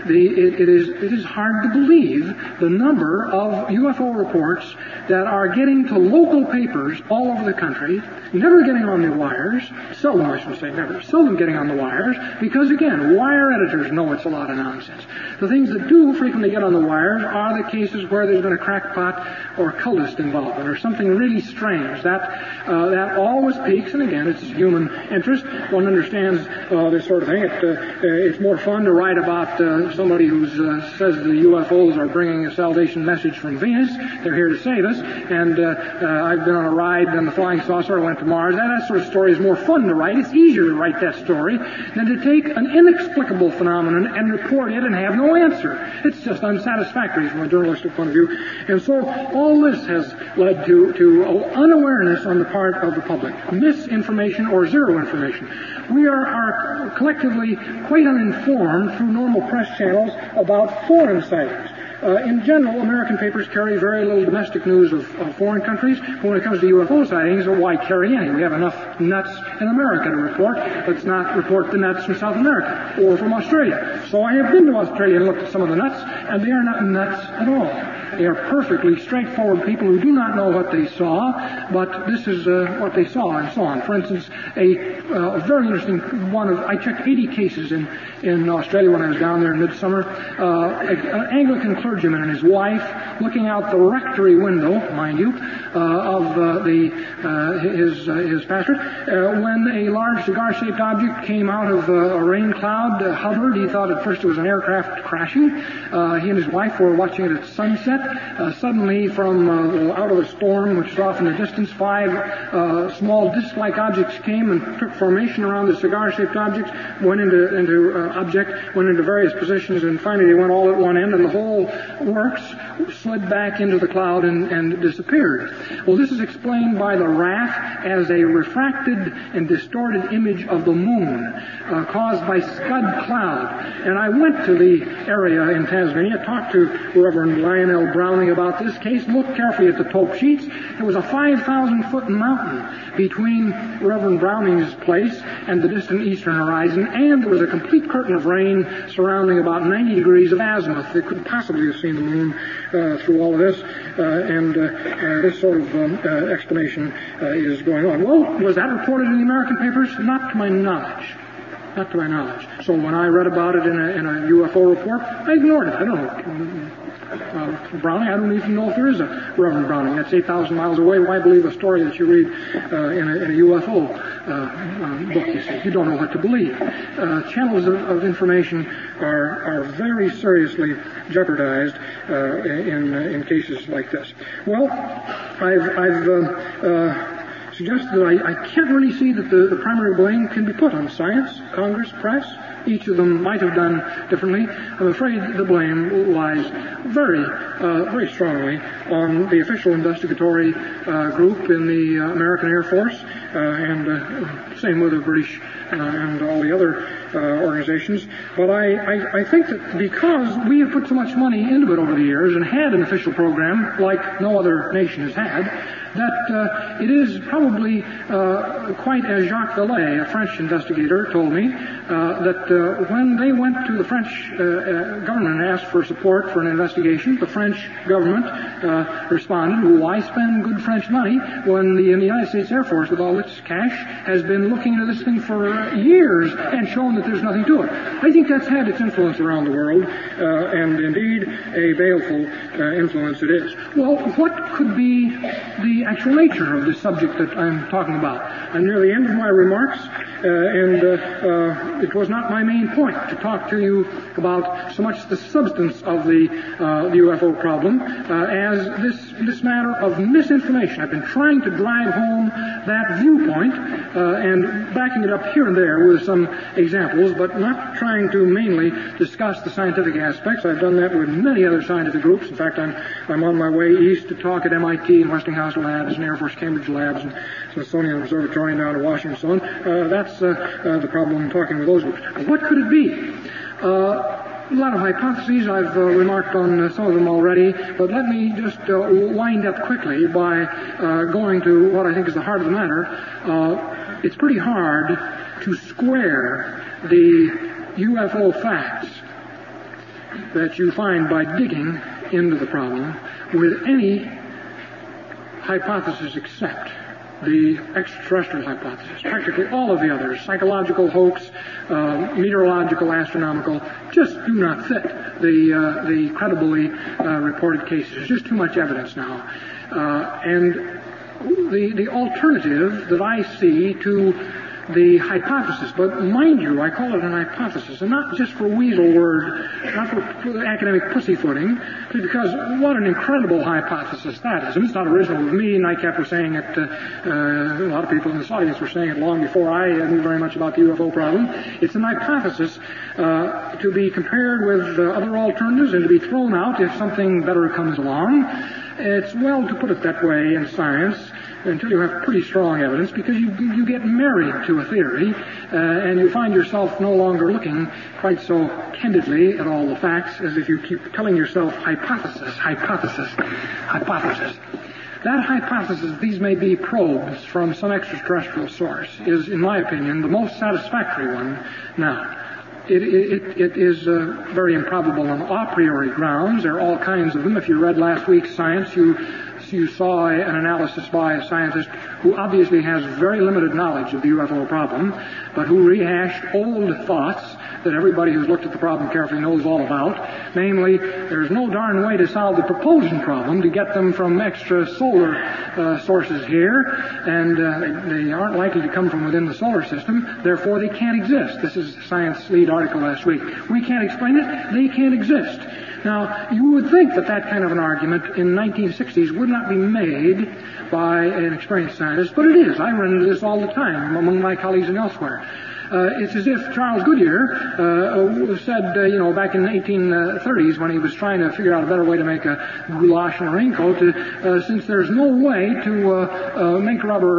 Speaker 2: It is hard to believe the number of UFO reports that are getting to local papers all over the country, never getting on the wires, seldom, I should say, never, seldom getting on the wires, because again, wire editors know it's a lot of nonsense. The things that do frequently get on the wires are the cases where there's been a crackpot or cultist involvement or something really strange. That always peaks, and again, it's human interest. One understands this sort of thing. It's more fun to write about somebody who says the UFOs are bringing a salvation message from Venus. They're here to save us. And I've been on a ride on the flying saucer. I went to Mars. That sort of story is more fun to write. It's easier to write that story than to take an inexplicable phenomenon and report it and have no answer. It's just unsatisfactory from a journalistic point of view. And so all this has led to unawareness on the part of the public, misinformation or zero information. We are collectively quite uninformed through normal press channels about foreign sightings. In general, American papers carry very little domestic news of foreign countries, but when it comes to UFO sightings, why carry any? We have enough nuts in America to report. Let's not report the nuts from South America or from Australia. So I have been to Australia and looked at some of the nuts, and they are not nuts at all. They are perfectly straightforward people who do not know what they saw, but this is what they saw and so on. For instance, a very interesting one I checked 80 cases in Australia when I was down there in midsummer. An Anglican clergyman and his wife looking out the rectory window, mind you, of his pastorate, when a large cigar-shaped object came out of a rain cloud, hovered. He thought at first it was an aircraft crashing. He and his wife were watching it at sunset. Suddenly, from out of the storm, which was off in the distance, 5 small disc-like objects came and took formation around the cigar-shaped object, went into various positions, and finally they went all at one end, and the whole works slid back into the cloud and disappeared. Well, this is explained by the RAF as a refracted and distorted image of the moon caused by scud cloud. And I went to the area in Tasmania, talked to Reverend Lionel Browning about this case, looked carefully at the tope sheets. There was a 5,000-foot mountain between Reverend Browning's place and the distant eastern horizon, and there was a complete curtain of rain surrounding about 90 degrees of azimuth. They couldn't possibly have seen the moon through all of this, and this sort of explanation is going on. Well, was that reported in the American papers? Not to my knowledge. Not to my knowledge. So when I read about it in a UFO report, I ignored it. I don't know. Browning, I don't even know if there is a Reverend Browning. That's 8,000 miles away. Why believe a story that you read in a UFO book, you see? You don't know what to believe. Channels of information are very seriously jeopardized in cases like this. Well, I've suggested that I can't really see that the primary blame can be put on science, Congress, press. Each of them might have done differently. I'm afraid the blame lies very strongly on the official investigatory group in the American Air Force, and same with the British and all the other organizations. But I think that because we have put so much money into it over the years and had an official program like no other nation has had, that it is probably quite as Jacques Vallée, a French investigator, told me, that when they went to the French government and asked for support for an investigation, the French government responded, why spend good French money when the United States Air Force, with all its cash, has been looking into this thing for years and shown that that there's nothing to it. I think that's had its influence around the world, and indeed a baleful influence it is. Well, what could be the actual nature of this subject that I'm talking about? I'm near the end of my remarks, and it was not my main point to talk to you about so much the substance of the UFO problem as this matter of misinformation. I've been trying to drive home that viewpoint and backing it up here and there with some examples, but not trying to mainly discuss the scientific aspects. I've done that with many other scientific groups. In fact, I'm on my way east to talk at MIT and Westinghouse Labs and Air Force Cambridge Labs and Smithsonian Observatory down in Washington and so on. That's the problem in talking with those groups. What could it be? A lot of hypotheses. I've remarked on some of them already, but let me just wind up quickly by going to what I think is the heart of the matter. It's pretty hard to square the UFO facts that you find by digging into the problem with any hypothesis except the extraterrestrial hypothesis. Practically all of the others, psychological, hoax, meteorological, astronomical, just do not fit the credibly reported cases. There's just too much evidence now. And the alternative that I see to the hypothesis, but mind you, I call it an hypothesis, and not just for weasel word, not for academic pussyfooting, because what an incredible hypothesis that is. And it's not original with me. NICAP was saying it, a lot of people in this audience were saying it long before I knew very much about the UFO problem. It's an hypothesis to be compared with other alternatives and to be thrown out if something better comes along. It's well to put it that way in science until you have pretty strong evidence, because you get married to a theory and you find yourself no longer looking quite so candidly at all the facts as if you keep telling yourself hypothesis, hypothesis, hypothesis. That hypothesis, these may be probes from some extraterrestrial source, is, in my opinion, the most satisfactory one now. It is very improbable on a priori grounds. There are all kinds of them. If you read last week's Science, you saw an analysis by a scientist who obviously has very limited knowledge of the UFO problem, but who rehashed old thoughts that everybody who's looked at the problem carefully knows all about. Namely, there's no darn way to solve the propulsion problem to get them from extra-solar sources here, and they aren't likely to come from within the solar system, therefore they can't exist. This is Science lead article last week. We can't explain it, they can't exist. Now, you would think that that kind of an argument in the 1960s would not be made by an experienced scientist, but it is. I run into this all the time among my colleagues and elsewhere. It's as if Charles Goodyear said, back in the 1830s when he was trying to figure out a better way to make a goulash and a raincoat, since there's no way to make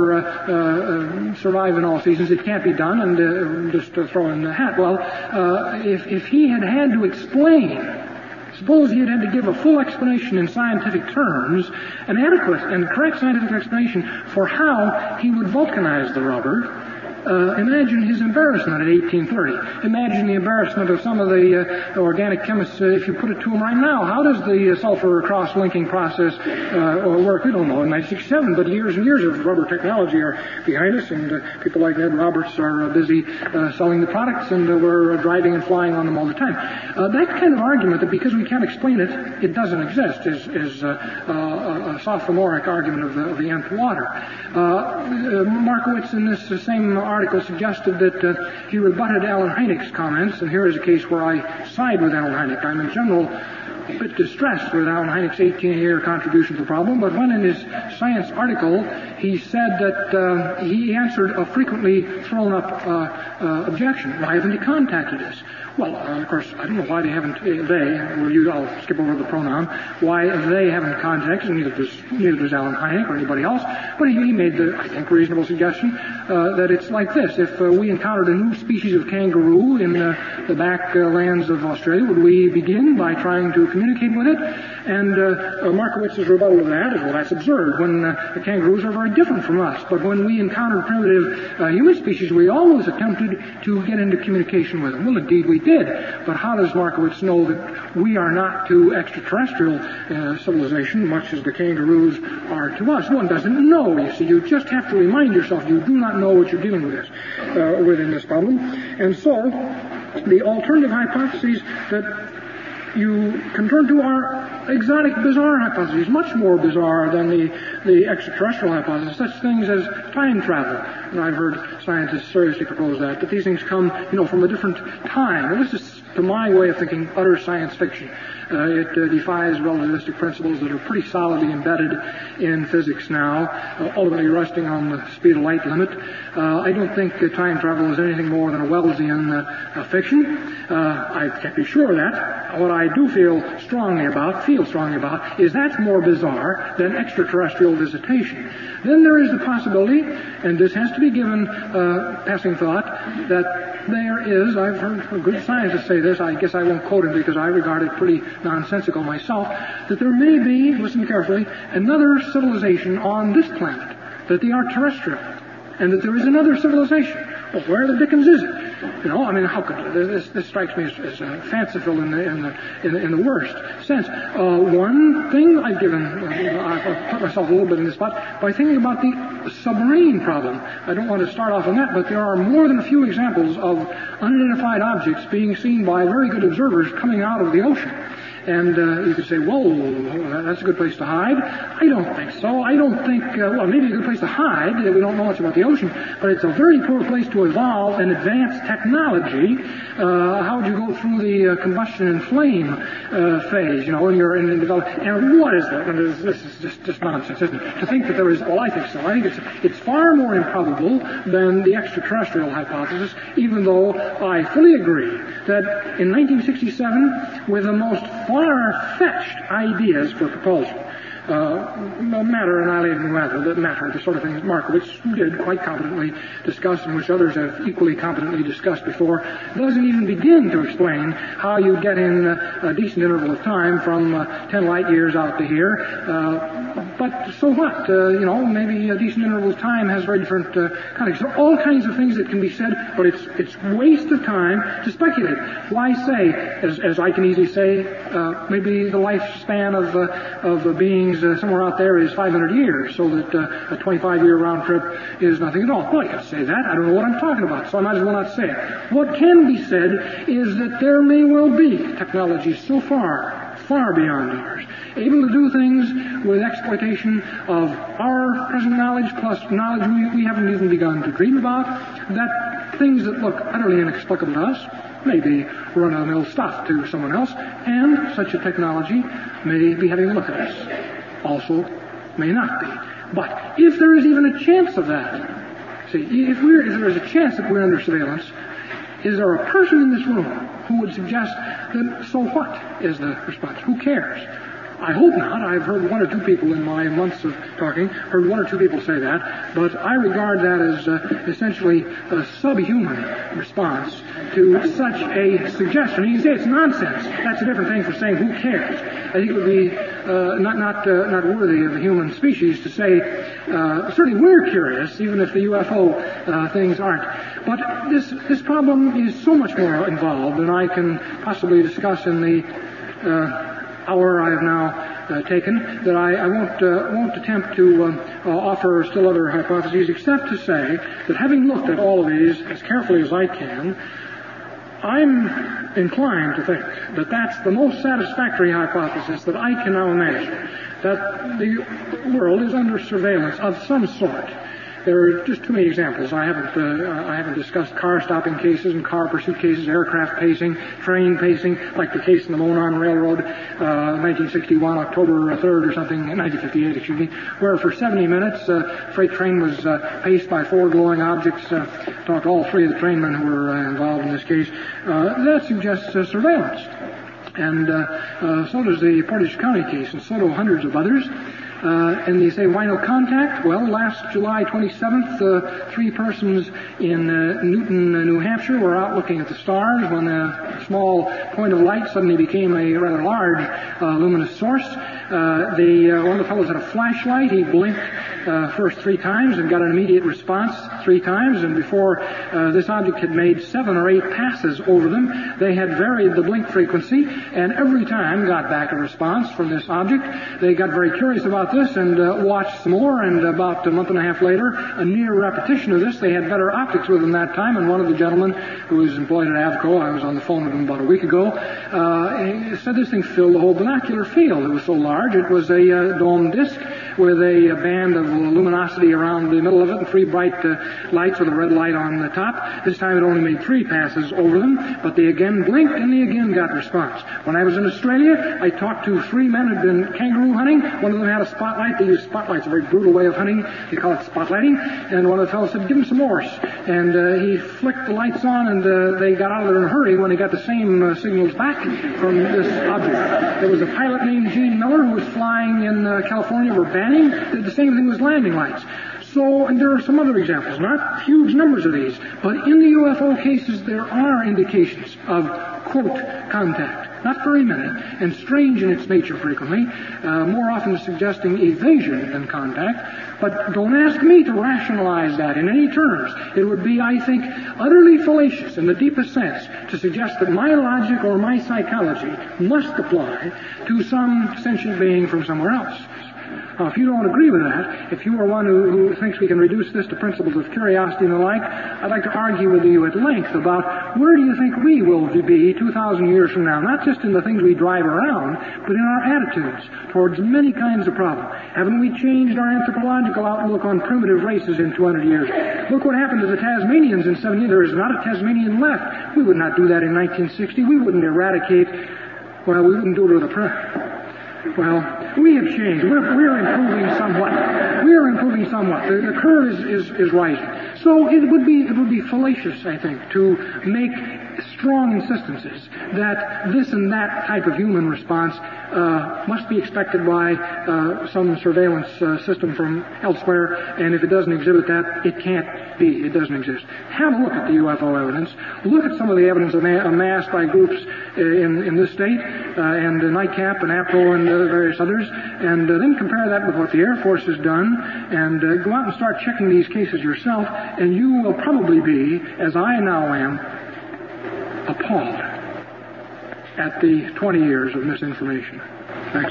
Speaker 2: rubber survive in all seasons, it can't be done, and just throw in the hat. Well, if he had to explain, suppose he had to give a full explanation in scientific terms, an adequate and correct scientific explanation for how he would vulcanize the rubber. Imagine his embarrassment in 1830. Imagine the embarrassment of some of the organic chemists if you put it to them right now. How does the sulfur cross-linking process work? We don't know in 1967, but years and years of rubber technology are behind us, and people like Ned Roberts are busy selling the products, and we're driving and flying on them all the time. That kind of argument that because we can't explain it, it doesn't exist is a sophomoric argument of the nth water. Markowitz in this same article suggested that he rebutted Alan Hynek's comments, and here is a case where I side with Alan Hynek. I'm in general a bit distressed with Alan Hynek's 18-year contribution to the problem, but when in his science article he said that he answered a frequently thrown up objection. Why haven't you contacted us? Well, of course, I don't know why they haven't, I'll skip over the pronoun, why they haven't contacted, neither does Alan Hynek or anybody else, but he made the, I think, reasonable suggestion that it's like this. If we encountered a new species of kangaroo in the backlands of Australia, would we begin by trying to communicate with it? And Markowitz's rebuttal to that is, well, that's absurd. When the kangaroos are very different from us, but when we encountered primitive human species, we always attempted to get into communication with them. Well, indeed we did. But how does Markowitz know that we are not to extraterrestrial civilization, much as the kangaroos are to us? One doesn't know, you see. You just have to remind yourself you do not know what you're dealing with in this problem. And so, the alternative hypotheses that you can turn to are exotic, bizarre hypotheses, much more bizarre than the extraterrestrial hypothesis, such things as time travel. And I've heard scientists seriously propose that these things come, from a different time. And this is, to my way of thinking, utter science fiction. It defies relativistic principles that are pretty solidly embedded in physics now, ultimately resting on the speed of light limit. I don't think time travel is anything more than a Wellesian fiction. I can't be sure of that. What I do feel strongly about, is that's more bizarre than extraterrestrial visitation. Then there is the possibility, and this has to be given passing thought, that there is, I've heard a good scientist say this, I guess I won't quote him because I regard it pretty nonsensical myself, that there may be, listen carefully, another civilization on this planet, that they are terrestrial, and that there is another civilization. Well, where the dickens is it? How could this strikes me as fanciful in the worst sense. One thing I've put myself a little bit in this spot by thinking about the submarine problem. I don't want to start off on that, but there are more than a few examples of unidentified objects being seen by very good observers coming out of the ocean. And you could say, whoa, that's a good place to hide. I don't think so. I don't think, maybe a good place to hide. We don't know much about the ocean, but it's a very poor place to evolve and advance technology. How would you go through the combustion and flame phase, when you're in development? And what is that? And this is just nonsense, isn't it? To think that there is, I think so. I think it's far more improbable than the extraterrestrial hypothesis, even though I fully agree that in 1967, with the most far-fetched ideas for propulsion, matter annihilating matter, the sort of things Markowitz did quite competently discuss, and which others have equally competently discussed before, doesn't even begin to explain how you get in a decent interval of time from 10 light years out to here. But so what? Maybe a decent interval of time has very different context. There are all kinds of things that can be said, but it's waste of time to speculate. Why say, as I can easily say, maybe the lifespan of beings somewhere out there is 500 years, so that a 25-year round trip is nothing at all. Well, I can't say that. I don't know what I'm talking about, so I might as well not say it. What can be said is that there may well be technologies so far beyond ours, able to do things with exploitation of our present knowledge plus knowledge we haven't even begun to dream about, that things that look utterly inexplicable to us may be run-of-the-mill stuff to someone else, and such a technology may be having a look at us. Also, may not be. But if there is even a chance of that, if there is a chance that we're under surveillance, is there a person in this room who would suggest that so what is the response? Who cares? I hope not. I've heard one or two people in my months of talking, heard one or two people say that, but I regard that as essentially a subhuman response to such a suggestion. You can say it's nonsense. That's a different thing from saying who cares. I think it would be not worthy of the human species to say, certainly we're curious, even if the UFO things aren't. But this problem is so much more involved than I can possibly discuss in the hour I have now taken, that I won't attempt to offer still other hypotheses, except to say that having looked at all of these as carefully as I can, I'm inclined to think that that's the most satisfactory hypothesis that I can now imagine, that the world is under surveillance of some sort. There are just too many examples. I haven't discussed car stopping cases and car pursuit cases, aircraft pacing, train pacing, like the case in the Monon Railroad, 1961, October 3rd or something, 1958, excuse me, where for 70 minutes a freight train was paced by four glowing objects. Talked to all three of the trainmen who were involved in this case. That suggests surveillance. And so does the Portage County case, and so do hundreds of others. And you say, why no contact? Well, last July 27th, 3 persons in Newton, New Hampshire were out looking at the stars when a small point of light suddenly became a rather large luminous source. One of the fellows had a flashlight. He blinked first 3 times and got an immediate response 3 times, and before this object had made 7 or 8 passes over them, they had varied the blink frequency, and every time got back a response from this object. They got very curious about this and watched some more, and about a month and a half later, a near repetition of this. They had better optics with them that time, and one of the gentlemen who was employed at Avco, I was on the phone with him about a week ago, he said this thing filled the whole binocular field. It was so large, it was a dome disc with a band of luminosity around the middle of it and 3 bright lights with a red light on the top. This time it only made 3 passes over them, but they again blinked and they again got response. When I was in Australia, I talked to 3 men who had been kangaroo hunting. One of them had a spotlight. They use spotlights, a very brutal way of hunting. They call it spotlighting. And one of the fellows said, give him some Morse. And he flicked the lights on, and they got out of there in a hurry when they got the same signals back from this object. There was a pilot named Gene Miller who was flying in California over Banning, did the same thing with landing lights. So, and there are some other examples, not huge numbers of these, but in the UFO cases there are indications of, quote, contact. Not very many, and strange in its nature frequently, more often suggesting evasion than contact. But don't ask me to rationalize that in any terms. It would be, I think, utterly fallacious in the deepest sense to suggest that my logic or my psychology must apply to some sentient being from somewhere else. Now, if you don't agree with that, if you are one who thinks we can reduce this to principles of curiosity and the like, I'd like to argue with you at length about where do you think we will be 2,000 years from now, not just in the things we drive around, but in our attitudes towards many kinds of problems. Haven't we changed our anthropological outlook on primitive races in 200 years? Look what happened to the Tasmanians in 70 years. There is not a Tasmanian left. We would not do that in 1960. We wouldn't eradicate, well, we wouldn't do it with a Well, we have changed. We're improving somewhat. We're improving somewhat. The curve is rising. So it would be fallacious, I think, to make strong insistences that this and that type of human response must be expected by some surveillance system from elsewhere, and if it doesn't exhibit that, it can't be. It doesn't exist. Have a look at the UFO evidence. Look at some of the evidence amassed by groups in this state, and NICAP and APRO and various others, and then compare that with what the Air Force has done, and go out and start checking these cases yourself, and you will probably be, as I now am, appalled at the 20 years of misinformation. Thanks.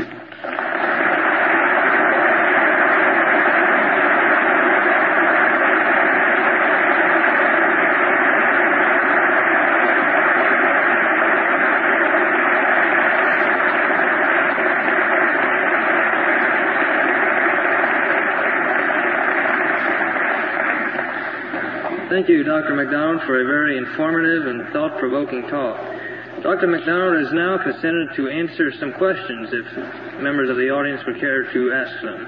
Speaker 1: Thank you, Dr. MacDonald, for a very informative and thought-provoking talk. Dr. MacDonald has now consented to answer some questions if members of the audience would care to ask them.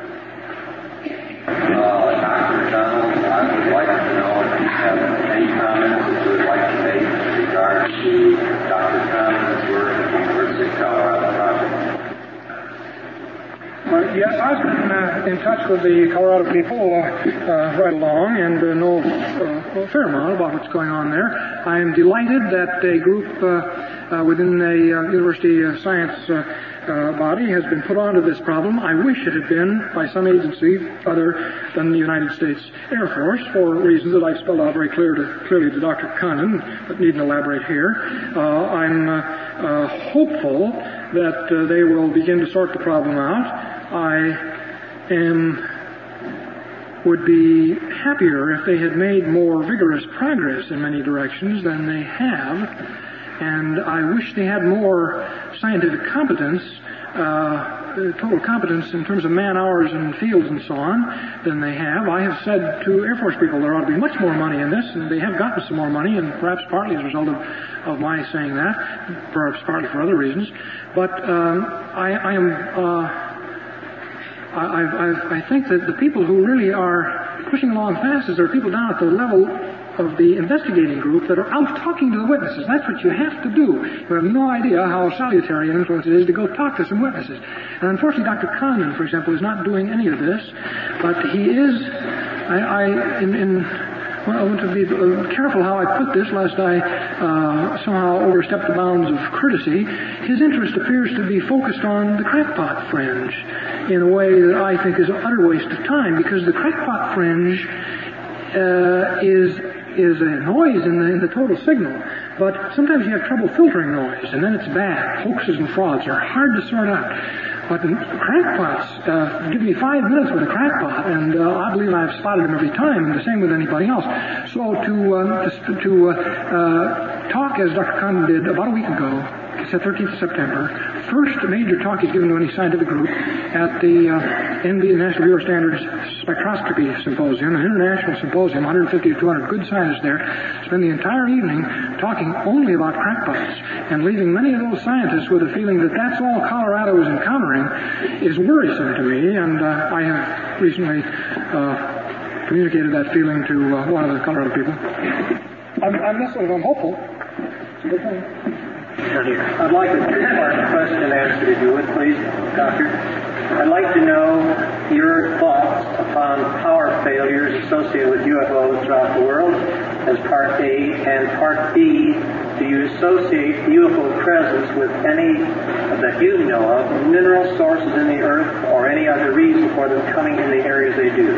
Speaker 3: Dr. MacDonald, I would like to know if you have any comments that you would like to make with regard to Dr. Conlon's work at the University of Colorado project.
Speaker 2: Yes, I've been in touch with the Colorado people right along and know a fair amount about what's going on there. I am delighted that a group within a university science body has been put onto this problem. I wish it had been by some agency other than the United States Air Force for reasons that I've spelled out very clearly to Dr. Conlon, but needn't elaborate here. I'm hopeful that they will begin to sort the problem out. I would be happier if they had made more vigorous progress in many directions than they have, and I wish they had more scientific competence, total competence in terms of man hours and fields and so on than they have. I have said to Air Force people there ought to be much more money in this, and they have gotten some more money, and perhaps partly as a result of my saying that, perhaps partly for other reasons. But I think that the people who really are pushing along fastest are people down at the level of the investigating group that are out talking to the witnesses. That's what you have to do. You have no idea how salutary an influence it is to go talk to some witnesses. And unfortunately, Dr. Condon, for example, is not doing any of this, but he is. I want to be careful how I put this, lest I somehow overstep the bounds of courtesy. His interest appears to be focused on the crackpot fringe in a way that I think is an utter waste of time, because the crackpot fringe is a noise in the total signal. But sometimes you have trouble filtering noise, and then it's bad. Hoaxes and frauds are hard to sort out. But the crackpots, give me 5 minutes with a crackpot, and I believe I've spotted them every time, and the same with anybody else. So to talk as Dr. Condon did about a week ago, it's the 13th of September, first major talk he's given to any scientific group at the National Bureau of Standards Spectroscopy Symposium, an international symposium, 150 to 200 good scientists there, spend the entire evening talking only about crackpots, and leaving many of those scientists with a feeling that that's all Colorado is encountering is worrisome to me, and I have recently communicated that feeling to one of the Colorado people. I'm hopeful. It's a good thing.
Speaker 4: I'd like a two-part question answered, if you would, please, Doctor. I'd like to know your thoughts upon power failures associated with UFOs throughout the world as Part A, and Part B, do you associate UFO presence with any that you know of, mineral sources in the earth, or any other reason for them coming in the areas they do?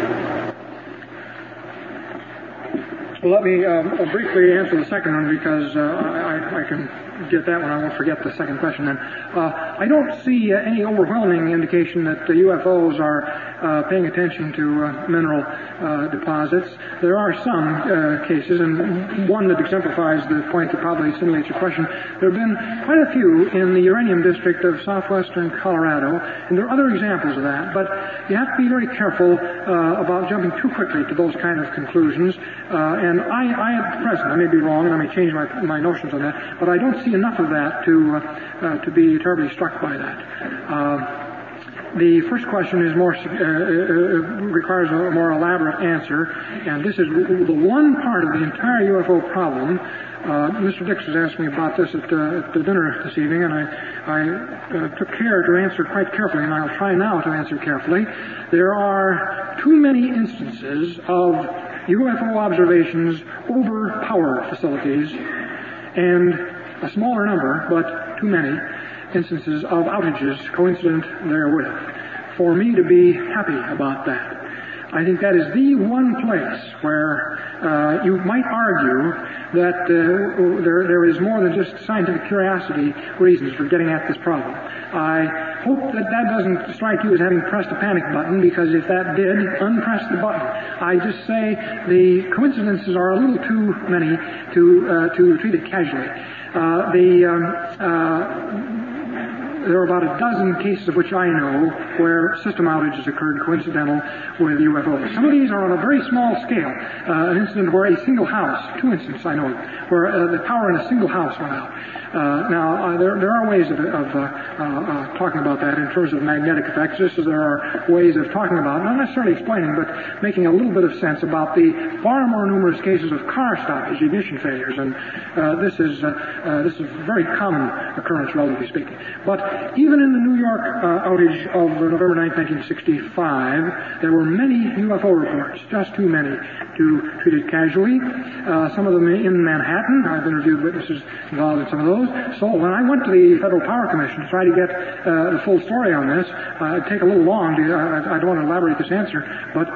Speaker 2: Well, let me briefly answer the second one, because I can get that one. I won't forget the second question then. I don't see any overwhelming indication that the UFOs are paying attention to mineral deposits. There are some cases, and one that exemplifies the point that probably simulates your question. There have been quite a few in the uranium district of southwestern Colorado, and there are other examples of that, but you have to be very careful about jumping too quickly to those kind of conclusions. And I at present, I may be wrong, and I may change my notions on that, but I don't see enough of that to be terribly struck by that. The first question is requires a more elaborate answer, and this is the one part of the entire UFO problem. Mr. Dix has asked me about this at the dinner this evening, and I took care to answer quite carefully, and I'll try now to answer carefully. There are too many instances of UFO observations over power facilities, and a smaller number, but too many, instances of outages coincident therewith, for me to be happy about that. I think that is the one place where you might argue that there is more than just scientific curiosity reasons for getting at this problem. I hope that doesn't strike you as having pressed a panic button, because if that did, unpress the button. I just say the coincidences are a little too many to treat it casually. There are about a dozen cases of which I know where system outages occurred coincidental with UFOs. Some of these are on a very small scale. An incident where a single house, two incidents I know, where the power in a single house went out. There are ways of talking about that in terms of magnetic effects, just as there are ways of talking about, not necessarily explaining, but making a little bit of sense about the far more numerous cases of car stoppage, ignition failures, and this is a very common occurrence, relatively speaking. But even in the New York outage of November 9, 1965, there were many UFO reports, just too many to treat it casually. Some of them in Manhattan. I've interviewed witnesses involved in some of those. So when I went to the Federal Power Commission to try to get the full story on this, it'd take a little long. I don't want to elaborate this answer, but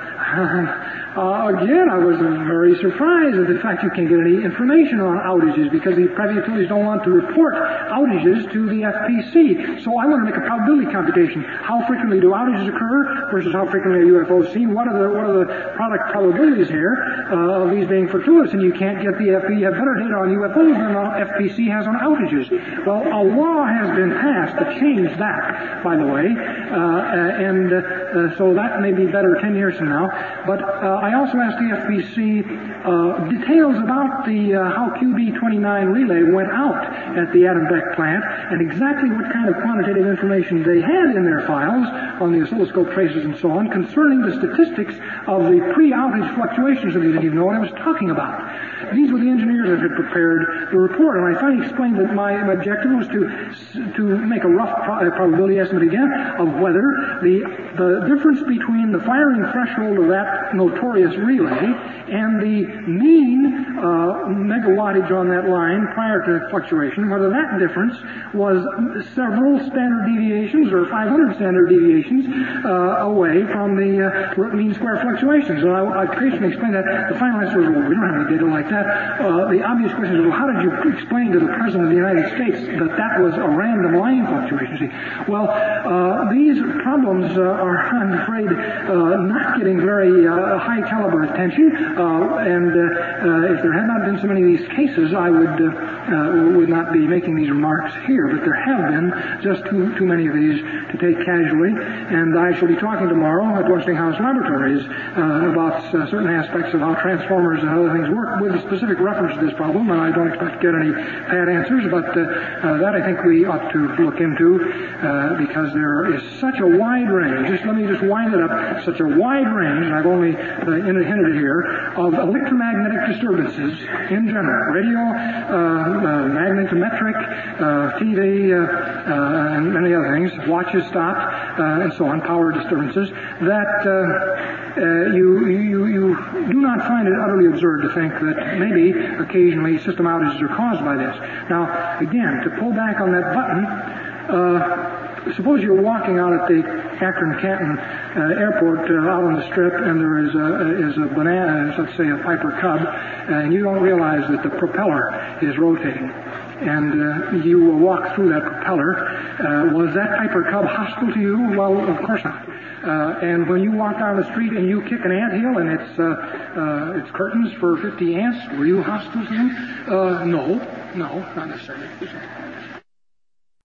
Speaker 2: again, I was very surprised at the fact you can't get any information on outages, because the private utilities don't want to report outages to the FPC. So I want to make a probability computation. How frequently do outages occur versus how frequently are UFOs seen? What are the product probabilities here of these being fortuitous? And you can't get the FPC. You have better data on UFOs than the FPC has on outages. Well, a law has been passed to change that, by the way, and so that may be better 10 years from now. But I also asked the FBC details about the how QD29 relay went out at the Adam Beck plant and exactly what kind of quantitative information they had in their files on the oscilloscope traces and so on concerning the statistics of the pre-outage fluctuations that they didn't even know what I was talking about. These were the engineers that had prepared the report, and I finally explained that my objective was to make a rough probability estimate again of whether the difference between the firing threshold of that notorious relay and the mean megawattage on that line prior to fluctuation, whether that difference was several standard deviations or 500 standard deviations away from the mean square fluctuations. And I patiently explained that. The final answer was, well, we don't have any data like that. The obvious question is, well, how did you explain to the President of the United States that was a random line fluctuation? Well, these problems are, I'm afraid, not getting very high caliber attention. And if there had not been so many of these cases, I would not be making these remarks here. But there have been just too many of these to take casually. And I shall be talking tomorrow at Westinghouse Laboratories about certain aspects of how transformers and other things work with a specific reference to this problem. And I don't expect to get any pat answers, but that I think we ought to look into because there is such a wide range. Let me just wind it up. Such a wide range, and I've only hinted here, of electromagnetic disturbances in general, radio, magnetometric, TV, and many other things, watches stopped, and so on, power disturbances, that you do not find it utterly absurd to think that maybe occasionally system outages are caused by this. Now, again, to pull back on that button, suppose you're walking out at the Akron-Canton airport out on the strip, and there is a banana, let's say a Piper Cub, and you don't realize that the propeller is rotating. And you will walk through that propeller. Was that Piper Cub hostile to you? Well, of course not. And when you walk down the street and you kick an anthill and it's curtains for 50 ants, were you hostile to them? No, not necessarily.